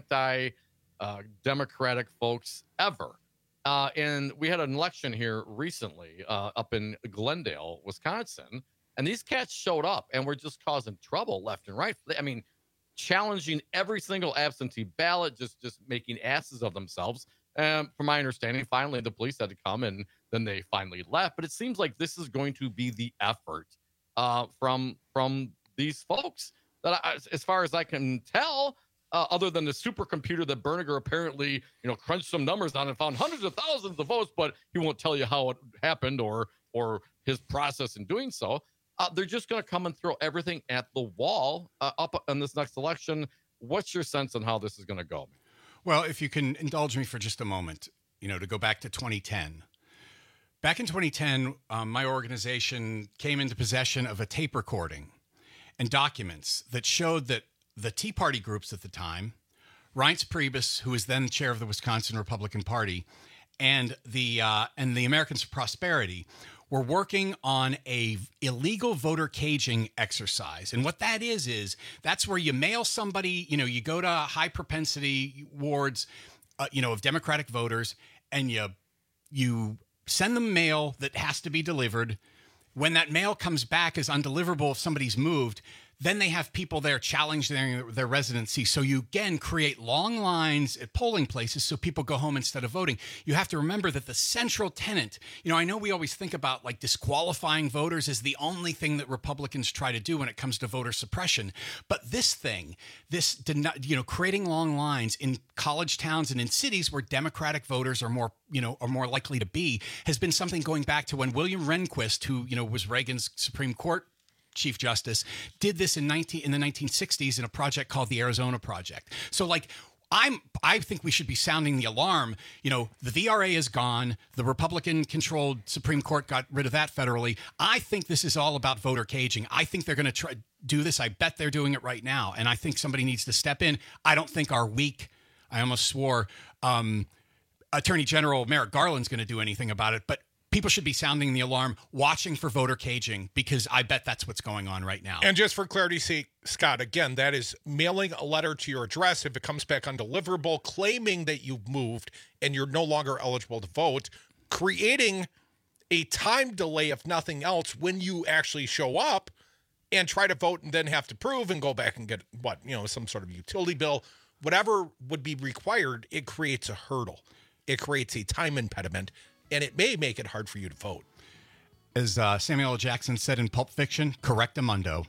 anti-democratic uh, folks ever. Uh, and we had an election here recently uh, up in Glendale, Wisconsin, and these cats showed up and were just causing trouble left and right. I mean, challenging every single absentee ballot, just just making asses of themselves. Um, from my understanding, finally the police had to come and then they finally left. But it seems like this is going to be the effort uh, from from these folks that, I, as far as I can tell, uh, other than the supercomputer that Berniger apparently, you know, crunched some numbers on and found hundreds of thousands of votes, but he won't tell you how it happened or or his process in doing so. Uh, they're just going to come and throw everything at the wall uh, up in this next election. What's your sense on how this is going to go? Well, if you can indulge me for just a moment, you know, to go back to twenty ten. Back in twenty ten, um, my organization came into possession of a tape recording and documents that showed that the Tea Party groups at the time, Reince Priebus, who was then chair of the Wisconsin Republican Party, and the uh, and the Americans for Prosperity were working on a illegal voter caging exercise. And what that is, is that's where you mail somebody, you know, you go to high propensity wards, uh, you know, of Democratic voters, and you you send them mail that has to be delivered. When that mail comes back as undeliverable if somebody's moved, then they have people there challenging their, their residency. So you, again, create long lines at polling places so people go home instead of voting. You have to remember that the central tenet, you know, I know we always think about like disqualifying voters as the only thing that Republicans try to do when it comes to voter suppression. But this thing, this, you know, creating long lines in college towns and in cities where Democratic voters are more, you know, are more likely to be, has been something going back to when William Rehnquist, who, you know, was Reagan's Supreme Court Chief Justice, did this in nineteen in the nineteen sixties in a project called the Arizona Project. So like I'm I think we should be sounding the alarm. You know, the V R A is gone. The Republican controlled Supreme Court got rid of that federally. I think this is all about voter caging. I think they're going to try do this. I bet they're doing it right now. And I think somebody needs to step in. I don't think our weak, I almost swore, um, Attorney General Merrick Garland's going to do anything about it. But people should be sounding the alarm, watching for voter caging, because I bet that's what's going on right now. And just for clarity's sake, Scott, again, that is mailing a letter to your address. If it comes back undeliverable, claiming that you've moved and you're no longer eligible to vote, creating a time delay, if nothing else, when you actually show up and try to vote and then have to prove and go back and get what, you know, some sort of utility bill, whatever would be required. It creates a hurdle. It creates a time impediment. And it may make it hard for you to vote. As uh, Samuel L. Jackson said in Pulp Fiction, correctamundo.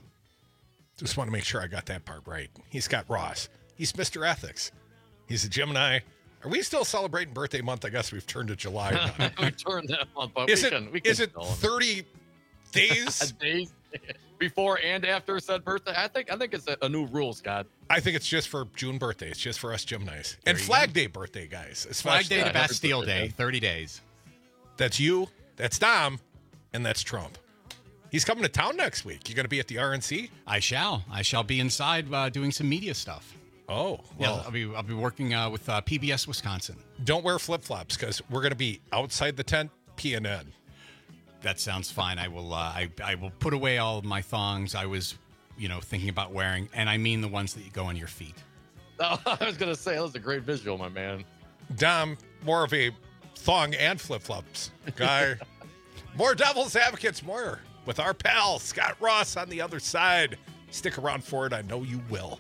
Just want to make sure I got that part right. He's Scott Ross. He's Mister Ethics. He's a Gemini. Are we still celebrating birthday month? I guess we've turned to July. we turned that month, but is we it, can, we can is it thirty days? days before and after said birthday? I think I think it's a, a new rule, Scott. I think it's just for June birthday. It's just for us Geminis. And Flag go. Day birthday, guys. Flag Day to Bastille Day, thirty days. That's you, that's Dom, and that's Trump. He's coming to town next week. You going to be at the R N C? I shall. I shall be inside uh, doing some media stuff. Oh, well. Yeah, I'll be, I'll be working uh, with uh, P B S Wisconsin. Don't wear flip-flops because we're going to be outside the tent, P N N. That sounds fine. I will, uh, I, I will put away all of my thongs I was, you know, thinking about wearing, and I mean the ones that you go on your feet. Oh, I was going to say, that was a great visual, my man. Dom, more of a thong and flip-flops guy. More Devil's Advocates, more with our pal Scott Ross on the other side. Stick around for it. I know you will.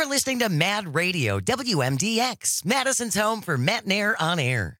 You're listening to Mad Radio, W M D X, Madison's home for Matt and Air on air.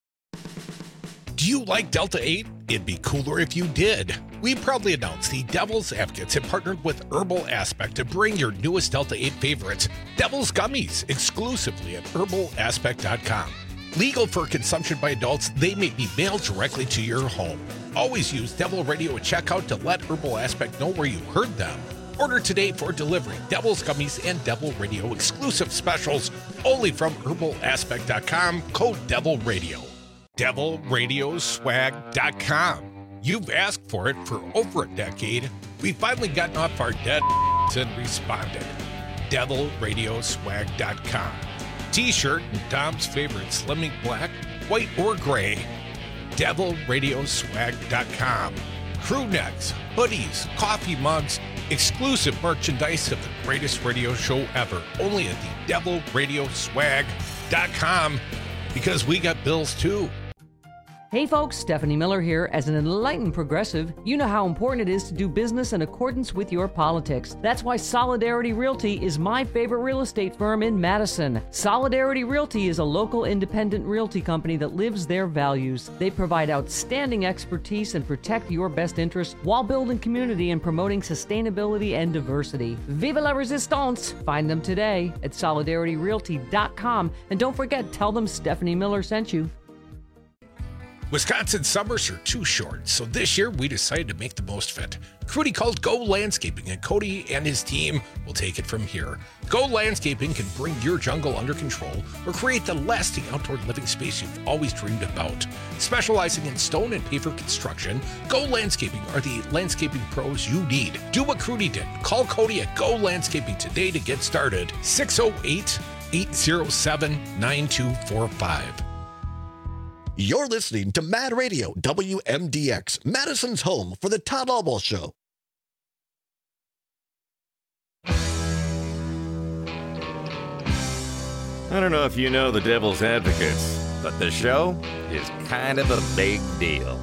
Do you like Delta eight? It'd be cooler if you did. We proudly announce the Devil's Advocates have partnered with Herbal Aspect to bring your newest Delta eight favorites, Devil's Gummies, exclusively at herbal aspect dot com. Legal for consumption by adults, they may be mailed directly to your home. Always use Devil Radio at checkout to let Herbal Aspect know where you heard them. Order today for delivery. Devil's Gummies and Devil Radio exclusive specials only from herbal aspect dot com, code Devil Radio. devil radio swag dot com. You've asked for it for over a decade. We've finally gotten off our dead and responded. devil radio swag dot com. T-shirt and Tom's favorite Slimming Black, white or gray. devil radio swag dot com. Crew necks, hoodies, coffee mugs, exclusive merchandise of the greatest radio show ever. Only at the devil radio swag dot com, because we got bills too. Hey folks, Stephanie Miller here. As an enlightened progressive, you know how important it is to do business in accordance with your politics. That's why Solidarity Realty is my favorite real estate firm in Madison. Solidarity Realty is a local independent realty company that lives their values. They provide outstanding expertise and protect your best interests while building community and promoting sustainability and diversity. Vive la resistance! Find them today at solidarity realty dot com. And don't forget, tell them Stephanie Miller sent you. Wisconsin summers are too short, so this year we decided to make the most of it. Crudy called Go Landscaping, and Cody and his team will take it from here. Go Landscaping can bring your jungle under control or create the lasting outdoor living space you've always dreamed about. Specializing in stone and paver construction, Go Landscaping are the landscaping pros you need. Do what Crudy did. Call Cody at Go Landscaping today to get started. six oh eight, eight oh seven, nine two four five. You're listening to Mad Radio, W M D X, Madison's home for the Todd Albaugh Show. I don't know if you know the Devil's Advocates, but the show is kind of a big deal.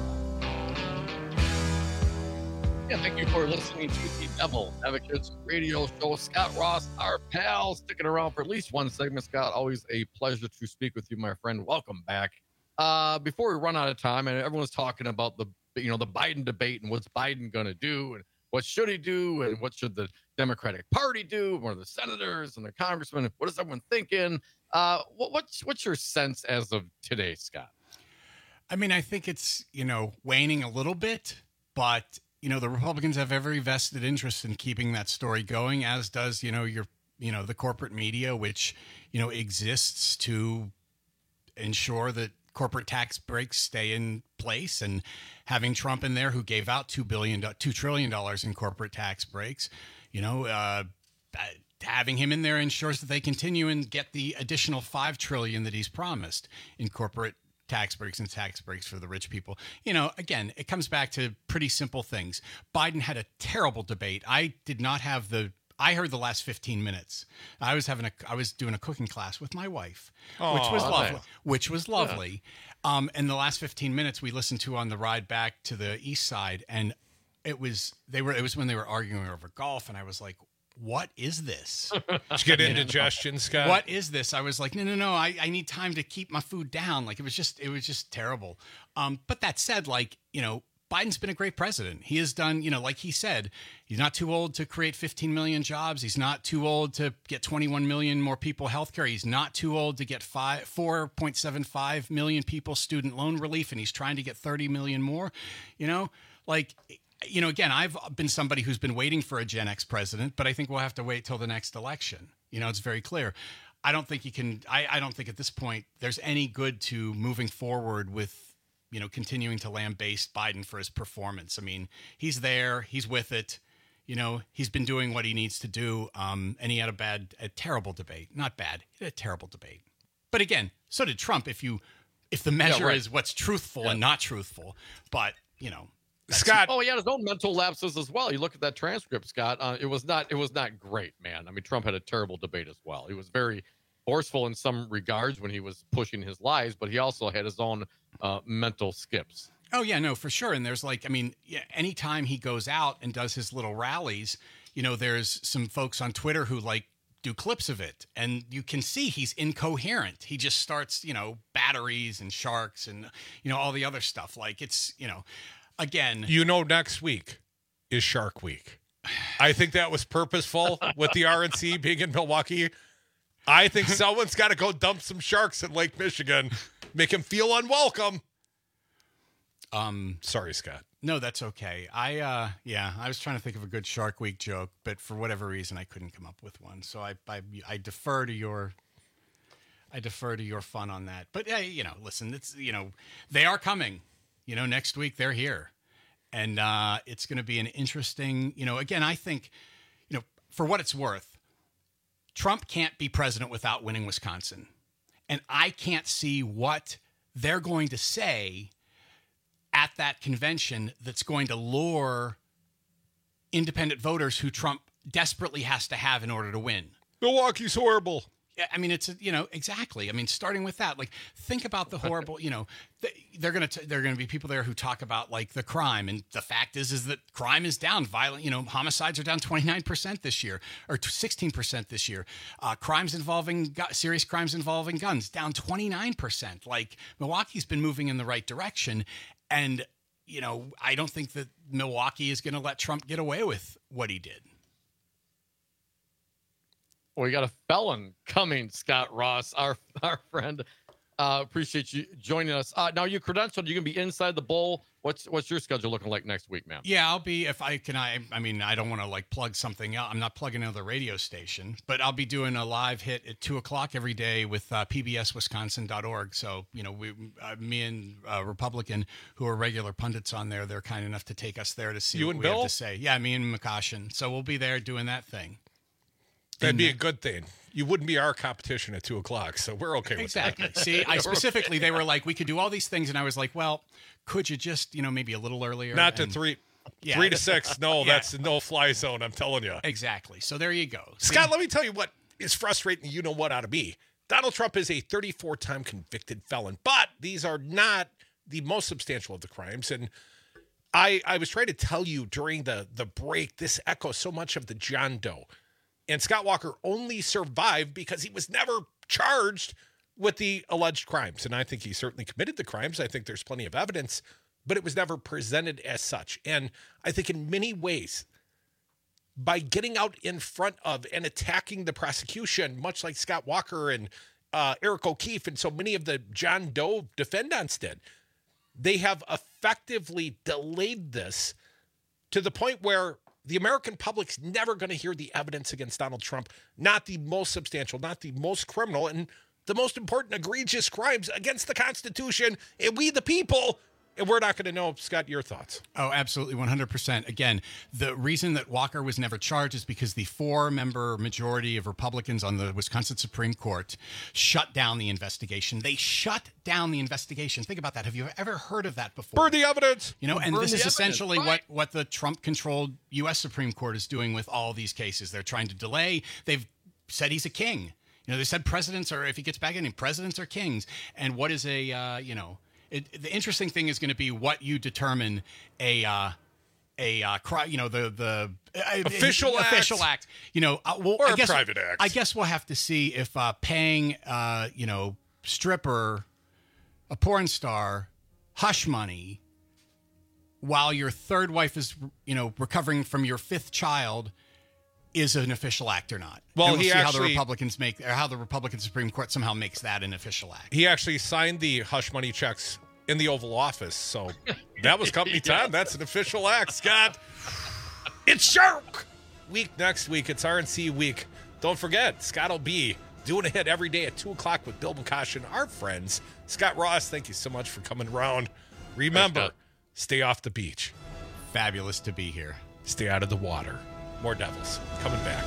Yeah, thank you for listening to the Devil Advocates radio show. Scott Ross, our pal, sticking around for at least one segment. Scott, always a pleasure to speak with you, my friend. Welcome back. Uh, before we run out of time, and everyone's talking about the, you know, the Biden debate and what's Biden going to do and what should he do and what should the Democratic Party do? What are the senators and the congressmen? What is everyone thinking? Uh, what, what's what's your sense as of today, Scott? I mean, I think it's, you know, waning a little bit, but, you know, the Republicans have every vested interest in keeping that story going, as does, you know, your, you know, the corporate media, which, you know, exists to ensure that corporate tax breaks stay in place, and having Trump in there, who gave out two billion, two trillion dollars in corporate tax breaks, you know, uh, having him in there ensures that they continue and get the additional five trillion that he's promised in corporate tax breaks and tax breaks for the rich people. You know, again, it comes back to pretty simple things. Biden had a terrible debate. I did not have the I heard the last fifteen minutes. I was having a, I was doing a cooking class with my wife, oh, which was lovely, nice. which was lovely. Yeah. Um, and the last fifteen minutes we listened to on the ride back to the east side, and it was, they were, it was when they were arguing over golf. And I was like, what is this? Did you get indigestion, Scott? What is this? I was like, no, no, no. I, I need time to keep my food down. Like it was just, it was just terrible. Um, but that said, like, you know, Biden's been a great president. He has done, you know, like he said, he's not too old to create fifteen million jobs. He's not too old to get twenty-one million more people healthcare. He's not too old to get five, four point seven five million people student loan relief, and he's trying to get thirty million more. You know, like, you know, again, I've been somebody who's been waiting for a Gen X president, but I think we'll have to wait till the next election. You know, it's very clear. I don't think you can, I, I don't think at this point there's any good to moving forward with, you know, continuing to lambaste Biden for his performance. I mean, he's there, he's with it, you know, he's been doing what he needs to do. Um, and he had a bad, a terrible debate, not bad, he had a terrible debate. But again, so did Trump. If you, if the measure yeah, right. is what's truthful yeah. and not truthful, but you know, Scott. Oh, he had his own mental lapses as well. You look at that transcript, Scott. Uh, it was not, it was not great, man. I mean, Trump had a terrible debate as well. He was very forceful in some regards when he was pushing his lies, but he also had his own uh, mental skips. Oh, yeah, no, for sure. And there's like, I mean, yeah, anytime he goes out and does his little rallies, you know, there's some folks on Twitter who like do clips of it, and you can see he's incoherent. He just starts, you know, batteries and sharks and, you know, all the other stuff. Like, it's, you know, again. You know, next week is Shark Week. I think that was purposeful with the R N C being in Milwaukee. I think someone's got to go dump some sharks in Lake Michigan, make him feel unwelcome. Um, Sorry, Scott. No, that's okay. I, uh, yeah, I was trying to think of a good Shark Week joke, but for whatever reason, I couldn't come up with one. So I, I, I defer to your, I defer to your fun on that. But hey, you know, listen, it's, you know, they are coming. You know, next week they're here, and uh, it's going to be an interesting. You know, again, I think, you know, for what it's worth, Trump can't be president without winning Wisconsin, and I can't see what they're going to say at that convention that's going to lure independent voters who Trump desperately has to have in order to win. Milwaukee's horrible. Yeah, I mean, it's, you know, exactly. I mean, starting with that, like, think about the horrible, you know, they're going to, they're going to be people there who talk about like the crime. And the fact is, is that crime is down. Violent, you know, homicides are down twenty-nine percent this year, or sixteen percent this year. Uh, crimes involving, serious crimes involving guns down twenty-nine percent. Like, Milwaukee's been moving in the right direction. And, you know, I don't think that Milwaukee is going to let Trump get away with what he did. Well, we got a felon coming, Scott Ross, our our friend. Uh, appreciate you joining us. Uh, now, you credentialed. You can be inside the bowl. What's what's your schedule looking like next week, man? Yeah, I'll be, if I can, I I mean, I don't want to like plug something out. I'm not plugging another radio station, but I'll be doing a live hit at two o'clock every day with uh, P B S Wisconsin dot org. So, you know, we, uh, me and uh, Republican, who are regular pundits on there, they're kind enough to take us there to see you what and we Bill? have to say. Yeah, me and McCoshin. So we'll be there doing that thing. That'd be a good thing. You wouldn't be our competition at two o'clock, so we're okay with exactly. that. See, I specifically, they were like, we could do all these things, and I was like, well, could you just, you know, maybe a little earlier? Not to and, three, yeah. three to six. No, Yeah. that's no fly zone. I'm telling you. Exactly. So there you go. See? Scott, let me tell you what is frustrating. You know what out of me. Donald Trump is a thirty-four time convicted felon, but these are not the most substantial of the crimes. And I, I was trying to tell you during the the break, this echoes so much of the John Doe. And Scott Walker only survived because he was never charged with the alleged crimes. And I think he certainly committed the crimes. I think there's plenty of evidence, but it was never presented as such. And I think in many ways, by getting out in front of and attacking the prosecution, much like Scott Walker and uh, Eric O'Keefe and so many of the John Doe defendants did, they have effectively delayed this to the point where the American public's never going to hear the evidence against Donald Trump, not the most substantial, not the most criminal, and the most important egregious crimes against the Constitution, and we the people, and we're not going to know. Scott, your thoughts? Oh, absolutely, one hundred percent. Again, the reason that Walker was never charged is because the four-member majority of Republicans on the Wisconsin Supreme Court shut down the investigation. They shut down the investigation. Think about that. Have you ever heard of that before? Burn the evidence. You know, and Burn this the is evidence, essentially right. what, what the Trump-controlled U S Supreme Court is doing with all these cases. They're trying to delay. They've said he's a king. You know, they said presidents are, if he gets back in, presidents are kings. And what is a, uh, you know, It, the interesting thing is going to be what you determine a uh, a uh, cri- you know the the uh, official uh, act. official act. You know, uh, well, Or I a guess, private act. I guess we'll have to see if uh, paying uh, you know stripper, a porn star, hush money, while your third wife is you know recovering from your fifth child, is an official act or not. Well, and we'll he see how the actually- Republicans make, or how the Republican Supreme Court somehow makes that an official act. He actually signed the hush money checks in the Oval Office, so that was company time. That's an official act, Scott. It's Shark Week next week. It's R N C week. Don't forget, Scott will be doing a hit every day at two o'clock with Bill McCoshin, our friends. Scott Ross, thank you so much for coming around. Remember, Thanks, stay off the beach. Fabulous to be here. Stay out of the water. More Devils coming back.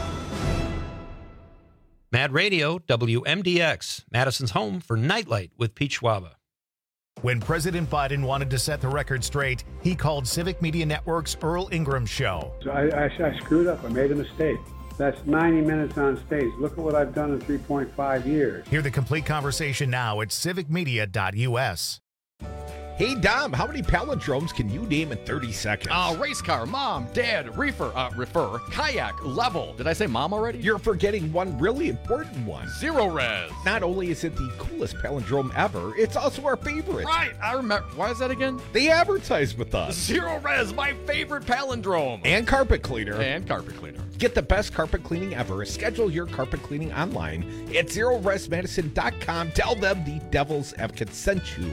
Mad Radio, W M D X, Madison's home for Nightlight with Pete Schwaba. When President Biden wanted to set the record straight, he called Civic Media Network's Earl Ingram Show. So I, I, I screwed up. I made a mistake. That's ninety minutes on stage. Look at what I've done in three point five years. Hear the complete conversation now at civic media dot U S. Hey, Dom, how many palindromes can you name in thirty seconds? Uh, race car, mom, dad, reefer, uh, refer, kayak, level. Did I say mom already? You're forgetting one really important one. Zero res. Not only is it the coolest palindrome ever, it's also our favorite. Right, I remember. Why is that again? They advertise with us. Zero res, my favorite palindrome. And carpet cleaner. And carpet cleaner. Get the best carpet cleaning ever. Schedule your carpet cleaning online at zero res medicine dot com. Tell them the Devil's Advocate sent you.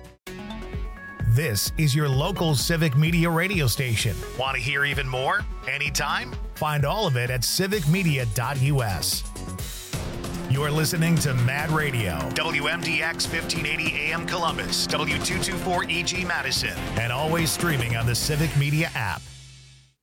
This is your local Civic Media radio station. Want to hear even more? Anytime? Find all of it at civic media dot u s. You're listening to Mad Radio, W M D X fifteen eighty A M Columbus, W two twenty-four E G Madison, and always streaming on the Civic Media app.